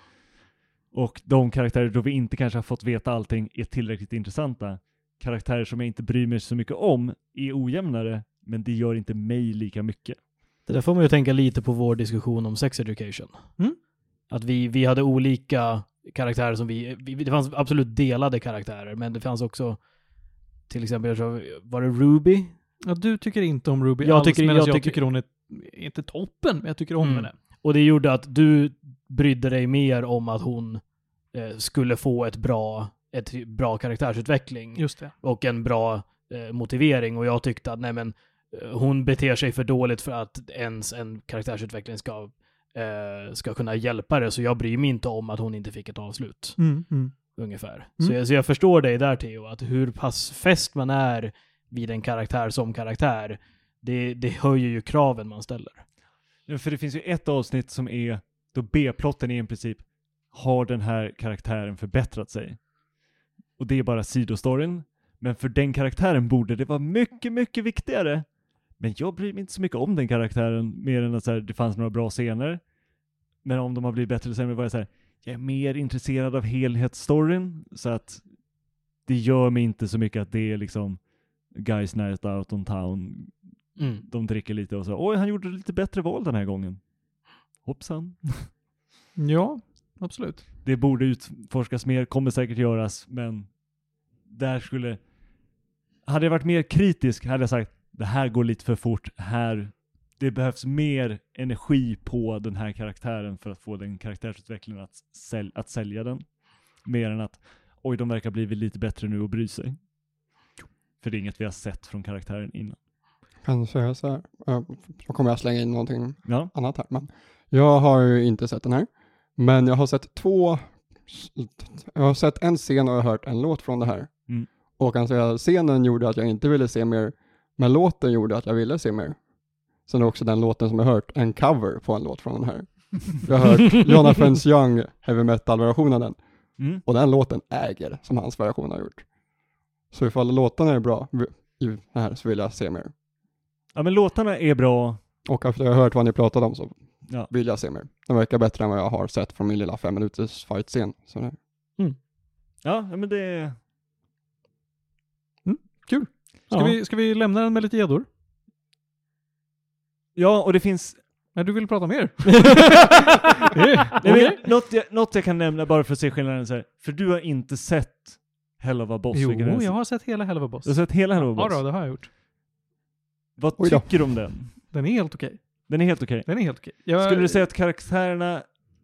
Och de karaktärer då vi inte kanske har fått veta allting är tillräckligt intressanta. Karaktärer som jag inte bryr mig så mycket om är ojämnare, men det gör inte mig lika mycket. Det där får man ju tänka lite på vår diskussion om sex education. Mm. Att vi, vi hade olika karaktärer som vi, vi... Det fanns absolut delade karaktärer, men det fanns också till exempel, jag tror, var det Ruby? Ja, du tycker inte om Ruby Jag alls, tycker- medan jag jag, tycker- tycker hon är inte toppen, men jag tycker om Mm. henne. Och det gjorde att du brydde dig mer om att hon eh, skulle få ett bra, ett bra karaktärsutveckling Just det. och en bra eh, motivering. Och jag tyckte att nej men, eh, hon beter sig för dåligt för att ens en karaktärsutveckling ska, eh, ska kunna hjälpa det. Så jag bryr mig inte om att hon inte fick ett avslut. Mm, mm. Ungefär. Mm. Så, jag, så jag förstår dig där, Theo, att hur pass fäst man är vid en karaktär som karaktär, det, det höjer ju kraven man ställer. Ja, för det finns ju ett avsnitt som är då B-plotten är i princip har den här karaktären förbättrat sig. Och det är bara sidostoryn. Men för den karaktären borde det vara mycket, mycket viktigare. Men jag bryr mig inte så mycket om den karaktären mer än att så här, det fanns några bra scener. Men om de har blivit bättre eller sämre var jag så här, jag är mer intresserad av helhetsstoryn. Så att det gör mig inte så mycket att det är liksom guys night out on town. Mm. De dricker lite och så, oj, han gjorde lite bättre val den här gången. Hoppsan. Ja, absolut. Det borde utforskas mer, kommer säkert göras, men där skulle... Hade jag varit mer kritisk hade jag sagt, det här går lite för fort, här... Det behövs mer energi på den här karaktären för att få den karaktärsutvecklingen att, säl- att sälja den. Mer än att, oj, de verkar bli lite bättre nu och bry sig. För det är inget vi har sett från karaktären innan. Kan säga så här. Uh, så kommer jag slänga in någonting Ja. annat här. Men jag har ju inte sett den här. Men jag har sett två... Jag har sett en scen och jag har hört en låt från det här. Mm. Och kan säga att scenen gjorde att jag inte ville se mer. Men låten gjorde att jag ville se mer. Sen är också den låten som jag hört en cover på en låt från den här. Jag har hört Jonathan Young heavy metal-versionen av den. Mm. Och den låten äger som hans version har gjort. Så ifall låten är bra i det här så vill jag se mer. Ja, men låtarna är bra. Och efter jag har hört vad ni pratade om så Ja. vill jag se mer. Den verkar bättre än vad jag har sett från min lilla fem minuters fight-scen. Så det... Ja, men det... Kul. Ska, Ja. vi, ska vi lämna den med lite gäddor? Ja, och det finns... Nej, du vill prata mer? Nej, men, något, jag, något jag kan nämna bara för att se skillnaden så här. För du har inte sett Hell of a Boss. Jo, vilken är den? jag har sett hela Hell of a Boss. Du har sett hela Hell of a Ja Boss? då, det har jag gjort. Vad Oj då. tycker du om den? Den är helt okej. Den är helt okej. Den är helt okej. Jag Skulle du säga att karaktärerna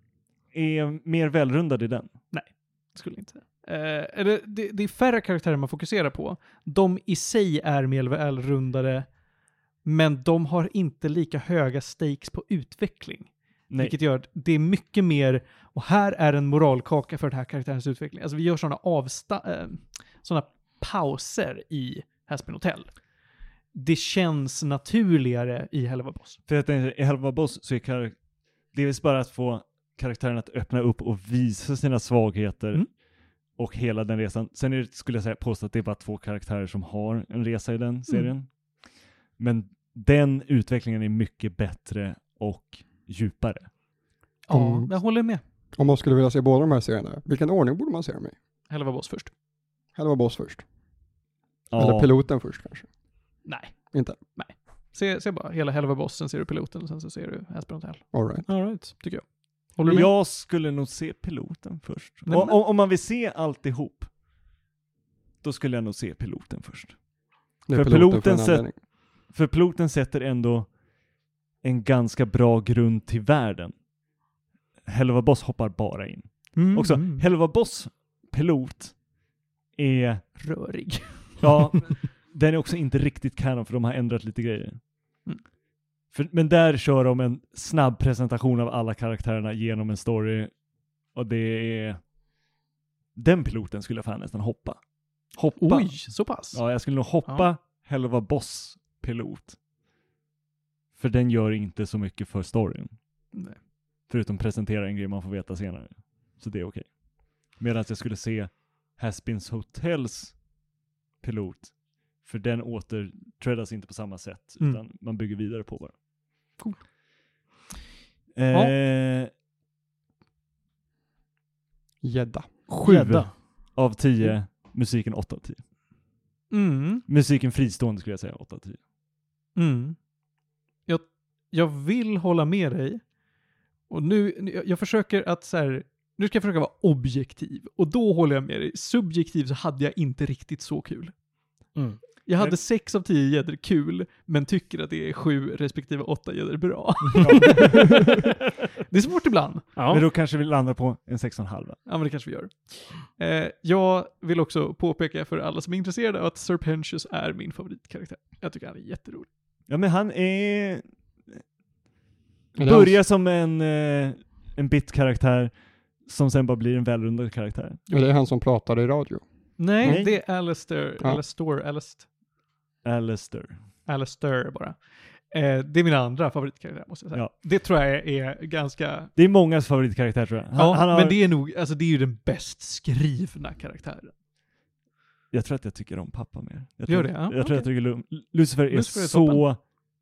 är mer välrundade i den? skulle inte säga. Eh, eller, det, det är färre karaktärer man fokuserar på. De i sig är mer välrundade, men de har inte lika höga stakes på utveckling. Nej. Vilket gör att det är mycket mer, och här är en moralkaka för den här karaktärens utveckling. Alltså vi gör sådana avsta- äh, sådana pauser i Hazbin Hotel. Det känns naturligare i Hell of a Boss. För att i Hell of a Boss så är kar- det är bara att få karaktären att öppna upp och visa sina svagheter Mm. och hela den resan. Sen är det, skulle jag säga, påstå att det är bara två karaktärer som har en resa i den serien. Mm. Men den utvecklingen är mycket bättre och djupare. Ja, Mm. jag håller med. Om man skulle vilja se båda de här serierna, vilken ordning borde man se dem i? Hell of a Boss först. Eller var boss först? Ja. Eller piloten först kanske? Nej. Inte? Se, se bara hela Hell of a Boss, sen ser du piloten och sen så ser du Hazbin Hotel. All right. All right. Tycker jag. Håller du med? Jag skulle nog se piloten först. Nej, om, men- om, om man vill se alltihop, då skulle jag nog se piloten först. Det är För piloten piloten för en sett- anledning. För piloten sätter ändå en ganska bra grund till världen. Hell of a Boss hoppar bara in. Mm. Också, Mm. Hell of a Boss pilot är... Rörig. Ja, den är också inte riktigt canon för de har ändrat lite grejer. Mm. För, men där kör de en snabb presentation av alla karaktärerna genom en story. Och det är... Den piloten skulle jag fan nästan hoppa. Hoppa. Oj, så pass? Ja, jag skulle nog hoppa Ja. Hell of a Boss pilot. För den gör inte så mycket för storyn. Nej. Förutom presentera en grej man får veta senare. Så det är okej. Medan jag skulle se Hazbins Hotels pilot. För den återträdas inte på samma sätt. Mm. Utan man bygger vidare på bara. Cool. Eh, Gädda. Sju Gädda. av tio. Musiken åtta av tio. Mm. Musiken fristående skulle jag säga åtta av tio. Mm. Jag, jag vill hålla med dig. Och nu, jag, jag försöker att så här, nu ska jag försöka vara objektiv. Och då håller jag med dig. Subjektiv så hade jag inte riktigt så kul. Mm. Jag hade Men- sex av tio gäddor kul, men tycker att det är sju respektive åtta gäddor bra. Det är svårt ibland. Ja. Men då kanske vi landar på en sex och en halv. Ja, men det kanske vi gör. Eh, jag vill också påpeka för alla som är intresserade att Serpentius är min favoritkaraktär. Jag tycker han är jätterolig. Ja, men han är... Är det Börjar som en, eh, en bit-karaktär som sen bara blir en välrundad karaktär. Ja, det är han som pratar i radio. Nej, Nej. det är Alistair. Ja. Alistair, Alistair, Alistair. Alistair bara. Eh, det är min andra favoritkaraktär, måste jag säga. Ja. Det tror jag är ganska... Det är mångas favoritkaraktär tror jag. Han, Ja, han har, men det är nog, alltså det är ju den bäst skrivna karaktären. Jag tror att jag tycker om pappa mer. Jag Gör tror, det? Ja, jag tror okej. jag tycker Lu- Lucifer är Lucifer är så...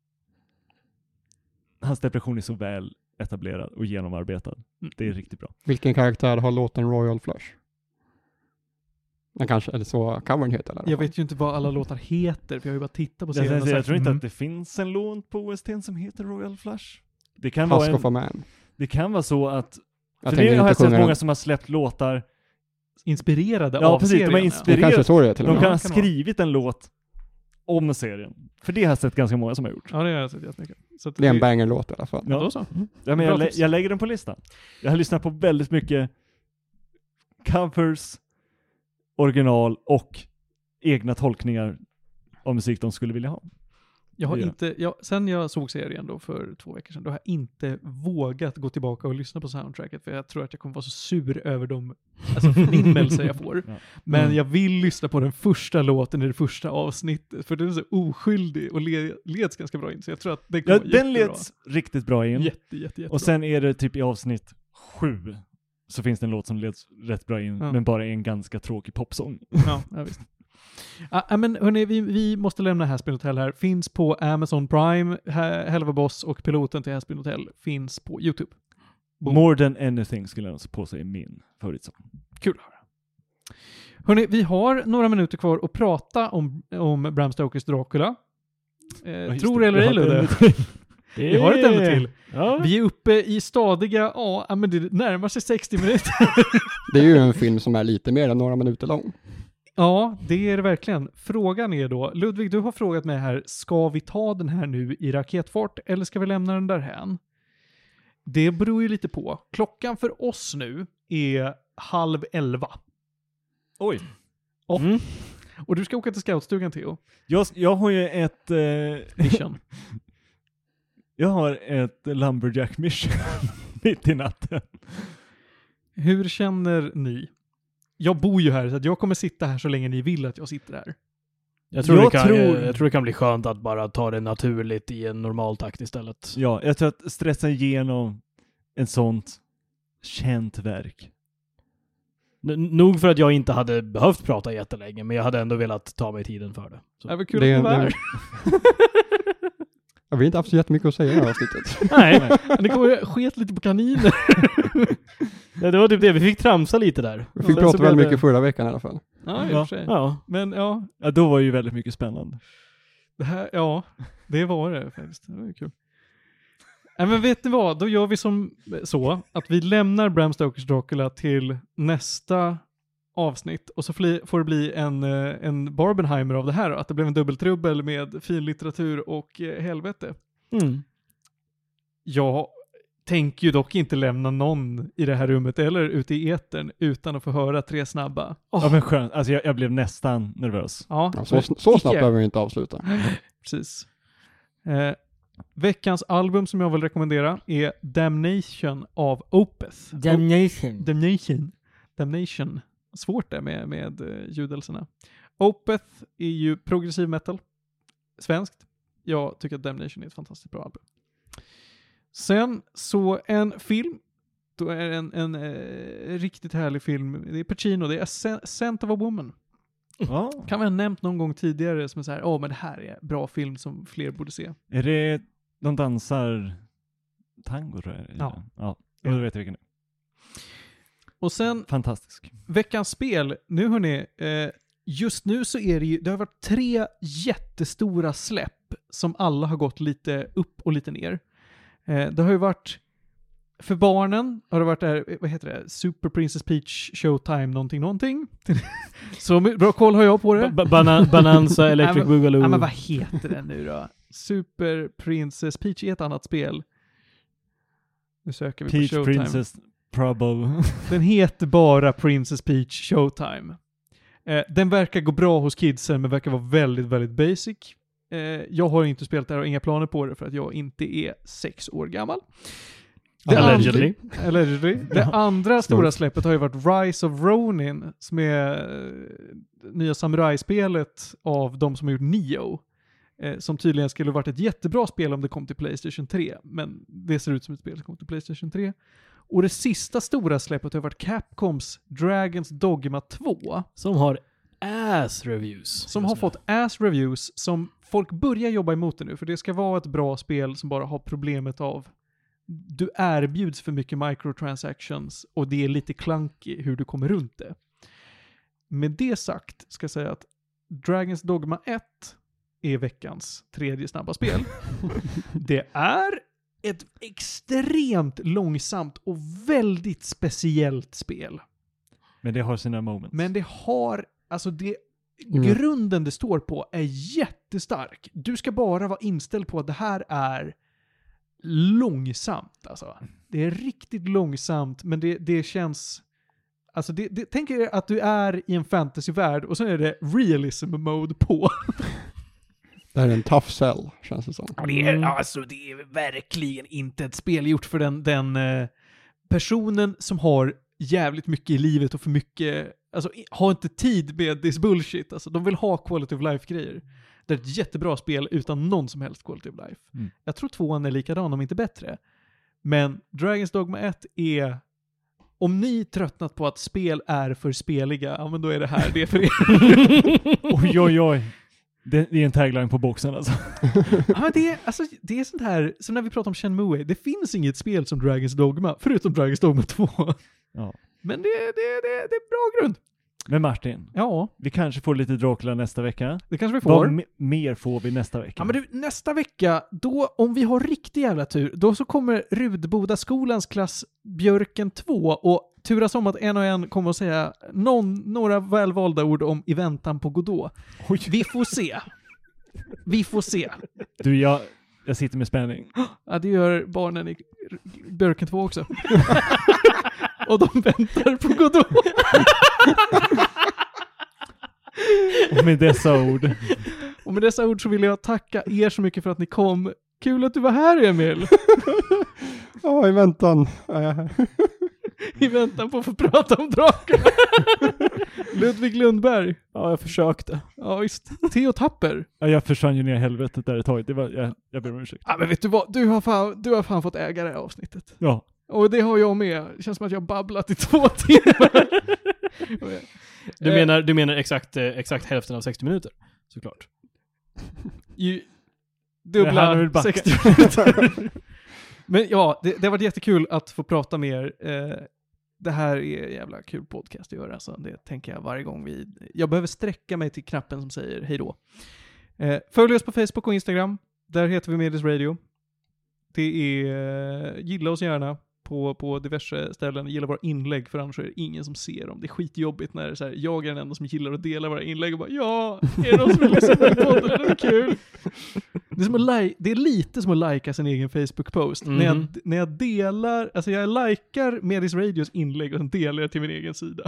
Hans depression är så väl etablerad och genomarbetad. Mm. Det är riktigt bra. Vilken karaktär har låten Royal Flush? Den kanske, eller så covern heter eller? Jag vet ju inte vad alla låtar heter, för jag har ju bara tittat på Jag, serien jag, och jag sagt, tror inte mm. att det finns en låt på O S T som heter Royal Flush. Det kan, vara Husk en, of a Man. det kan vara så att Jag För tänker det har jag inte sett sjunga många den. som har släppt låtar. Inspirerade Ja, av precis. De serien. har Det inspirerat. kanske är så det är till De och kan med. ha kan det vara. skrivit en låt om serien. För det har jag sett ganska många som har gjort. Ja, det har jag sett jättemycket. Så att Det är en banger-låt i alla fall. Ja, då så. Ja, men Bra jag, lä- tips. jag lägger den på listan. Jag har lyssnat på väldigt mycket covers, original och egna tolkningar av musik de skulle vilja ha. Jag har Det gör inte, jag, sen jag såg serien då för två veckor sedan, då har jag inte vågat gå tillbaka och lyssna på soundtracket, för jag tror att jag kommer vara så sur över de alltså förnimmelser jag får. Ja. Men Mm. jag vill lyssna på den första låten i det första avsnittet, för den är så oskyldig och le, leds ganska bra in, så jag tror att det kommer Ja, vara den jättebra. leds riktigt bra in. Jätte, jätte, jättebra. Och sen är det typ i avsnitt sju så finns det en låt som leds rätt bra in, Ja. men bara är en ganska tråkig popsång. Ja, ja visst. Ah, men hörni, vi, vi måste lämna Haspin Hotel här. Finns på Amazon Prime, ha, Hell of a Boss och piloten till Haspin Hotel finns på YouTube. Boom. More than anything skulle jag på sig är min favoritsång. Kul att höra. Hörni, vi har några minuter kvar att prata om, om Bram Stokers Dracula. Eh, Ja, just tror det. eller Jag ej, har ett Ludde? ämne till. Vi har ett ämne till. Ja. Vi är uppe i stadiga, ja, men det närmar sig sextio minuter. Det är ju en film som är lite mer än några minuter lång. Ja, det är det verkligen. Frågan är då, Ludvig, du har frågat mig här, ska vi ta den här nu i raketfart eller ska vi lämna den därhän? Det beror ju lite på. Klockan för oss nu är halv elva. Oj. Och, Mm. och du ska åka till scoutstugan, Theo. Jag, jag har ju ett... Eh, Mission. jag har ett Lumberjack mission mitt i natten. Hur känner ni? Jag bor ju här så att jag kommer sitta här så länge ni vill att jag sitter här. Jag, tror Jag det kan, tror- jag, jag tror det kan bli skönt att bara ta det naturligt i en normal takt istället. Ja, jag tror att stressa igenom en sånt känt verk. N- nog för att jag inte hade behövt prata jättelänge, men jag hade ändå velat ta mig tiden för det. Så. Det var kul Det- att du var det- här. Jag har inte haft så jättemycket att säga i det här avsnittet. Nej, Det kommer sket lite på kaniner. det det var typ det. Vi fick tramsa lite där. Vi fick Sen så prata blev väldigt det- mycket förra veckan i alla fall. Ja, i och Ja. för sig. Ja. Men ja, Ja, då var ju väldigt mycket spännande. det här, ja, det var det faktiskt. Det var ju kul. Nej, men vet ni vad? Då gör vi som så att vi lämnar Bram Stokers Dracula till nästa avsnitt och så fli, får det bli en, eh, en Barbenheimer av det här då, att det blev en dubbeltrubbel med fin litteratur och eh, helvete. Mm. Jag tänker ju dock inte lämna någon i det här rummet eller ute i etern utan att få höra tre snabba. Ja, men skönt. Alltså jag, jag blev nästan nervös. Ja, Ja, så, så snabbt Icke. behöver vi inte avsluta. Precis. Eh, veckans album som jag vill rekommendera är Damnation av Opeth. Damnation. Damnation. Damnation. Svårt det med, med uh, ljudelserna. Opeth är ju progressiv metal. Svenskt. Jag tycker att Damnation är ett fantastiskt bra album. Sen så en film. Då är det en, en eh, riktigt härlig film. Det är Pacino. Det är Ascent Scent of a Woman. Ja. Kan vi ha nämnt någon gång tidigare som är så här, åh men det här är bra film som fler borde se. Är det de dansar tango tror jag? Ja. Ja, ja. Då vet jag vilken det Och sen är. Fantastisk. veckans spel, nu hörni, eh, just nu så är det ju, det har varit tre jättestora släpp som alla har gått lite upp och lite ner. Eh, det har ju varit, för barnen har det varit där, vad heter det, Super Princess Peach Showtime någonting någonting. Så bra koll har jag på det. Ba- bana- Bananza Electric Ja, men- Boogaloo. Ja, men vad heter den nu då? Super Princess Peach är ett annat spel. Nu söker vi Peach på Showtime. Princess Trouble. Den heter bara Princess Peach Showtime. Eh, den verkar gå bra hos kidsen men verkar vara väldigt, väldigt basic. Eh, jag har inte spelat det här och inga planer på det för att jag inte är sex år gammal. Det Allegedly. Andra, allegedly. Det andra stora släppet har ju varit Rise of Ronin som är eh, nya samurajspelet av de som har gjort Neo. Eh, som tydligen skulle varit ett jättebra spel om det kom till PlayStation tre. Men det ser ut som ett spel som kom till PlayStation tre. Och det sista stora släppet har varit Capcoms Dragon's Dogma två. Som har ass reviews. Som har fått ass reviews som folk börjar jobba emot det nu. För det ska vara ett bra spel som bara har problemet av du erbjuds för mycket microtransactions och det är lite clunky hur du kommer runt det. Med det sagt ska jag säga att Dragon's Dogma ett är veckans tredje snabba spel. Det är ett extremt långsamt och väldigt speciellt spel. Men det har sina moments. Men det har, alltså det, Mm. grunden det står på är jättestark. Du ska bara vara inställd på att det här är långsamt. Alltså. Det är riktigt långsamt, men det, det känns... Alltså det, det, tänk er att du är i en fantasyvärld och sen är det realism mode på. Det här är en tough sell, känns det som. Och det är, alltså, det är verkligen inte ett spel gjort för den, den eh, personen som har jävligt mycket i livet och för mycket, alltså har inte tid med this bullshit. Alltså, de vill ha quality of life-grejer. Det är ett jättebra spel utan någon som helst quality of life. Mm. Jag tror tvåan är likadan, om inte bättre. Men Dragon's Dogma ett är... Om ni tröttnat på att spel är för speliga, ja men då är det här det för er. Oj, oj, oj. Det, det är en tagline på boxen alltså. Ja, men det, är, alltså, det är sånt här, som när vi pratar om Shenmue, det finns inget spel som Dragon's Dogma, förutom Dragon's Dogma två. Ja. Men det, det, det, det är bra grund. Men Martin, Ja, vi kanske får lite Dracula nästa vecka. det kanske vi får. Vad me- mer får vi nästa vecka? Ja, men du, nästa vecka, då, om vi har riktig jävla tur, då så kommer Rudboda skolans klass Björken två och turas om att en och en kommer att säga någon, några välvalda ord om I väntan på Godot. Oj. Vi får se. Vi får se. Du, jag, jag sitter med spänning. Ja, det gör barnen i Björken två också. Och de väntar på Godot. Och med dessa ord. Och med dessa ord så vill jag tacka er så mycket för att ni kom. Kul att du var här, Emil. Ja, i väntan. Ja, jag är här. I väntan på att få prata om drakar. Ludvig Lundberg. Ja, jag försökte. Ja, visst. Theo Tapper. Ja, jag försvann ju ner i helvetet där ett tag. Det var, jag, jag ber om ursäkt. Ja, men vet du vad? Du har fan, du har fan fått äga det här avsnittet. Ja. Och det har jag med. Det känns som att jag har babblat i två timmar. Du Eh, menar, du menar exakt, eh, exakt hälften av sextio minuter? Såklart. ju, Det här är väl dubbla backa. sextio minuter. Men ja, det, det har varit jättekul att få prata med er. Eh, det här är en jävla kul podcast att göra. Så det tänker jag varje gång vi... Jag behöver sträcka mig till knappen som säger hej då. Eh, följ oss på Facebook och Instagram. Där heter vi Medis Radio. Det är... Gilla oss gärna på, på diverse ställen. Gilla våra inlägg, för annars är det ingen som ser dem. Det är skitjobbigt när det är så här, jag är den enda som gillar att dela våra inlägg och bara ja, är det någon som vill lyssna på podden? Det är kul. Det är, som att li- det är lite som att likea sin egen Facebook-post. Mhm. När, jag, när jag delar, alltså jag likar Medis Radios inlägg och sen delar jag till min egen sida.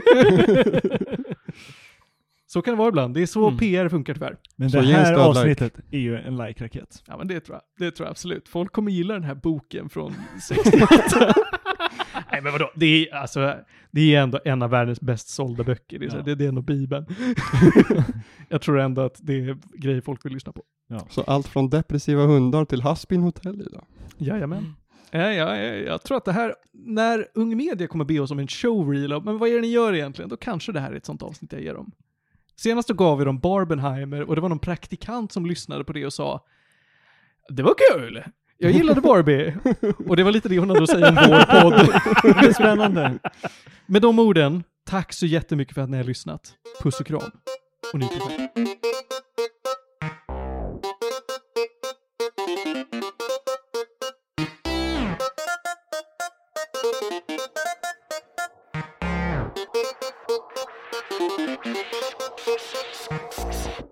Så kan det vara ibland. Det är så Mm. P R funkar tyvärr. Men Så det ge en här stödlike. avsnittet är ju en like-raket. Ja, men det tror jag. Det tror jag absolut. Folk kommer gilla den här boken från sextioåtta. Nej, men vadå? Det är, alltså, det är ändå en av världens bäst sålda böcker. Det är, så, Ja. det, det är ändå Bibeln. Jag tror ändå att det är grejer folk vill lyssna på. Så allt från depressiva hundar till Haspin Hotel idag. Jajamän. Ja, ja, ja, jag tror att det här, när Ung Media kommer be oss om en showreel av, men vad är det ni gör egentligen? Då kanske det här är ett sånt avsnitt jag ger dem. Senast då gav vi dem Barbenheimer och det var någon praktikant som lyssnade på det och sa det var kul! Jag gillade Barbie! Och det var lite det hon hade att säga om vår podd. Det är spännande. Med de orden, tack så jättemycket för att ni har lyssnat. Puss och kram. Och ni till själv. Thank you.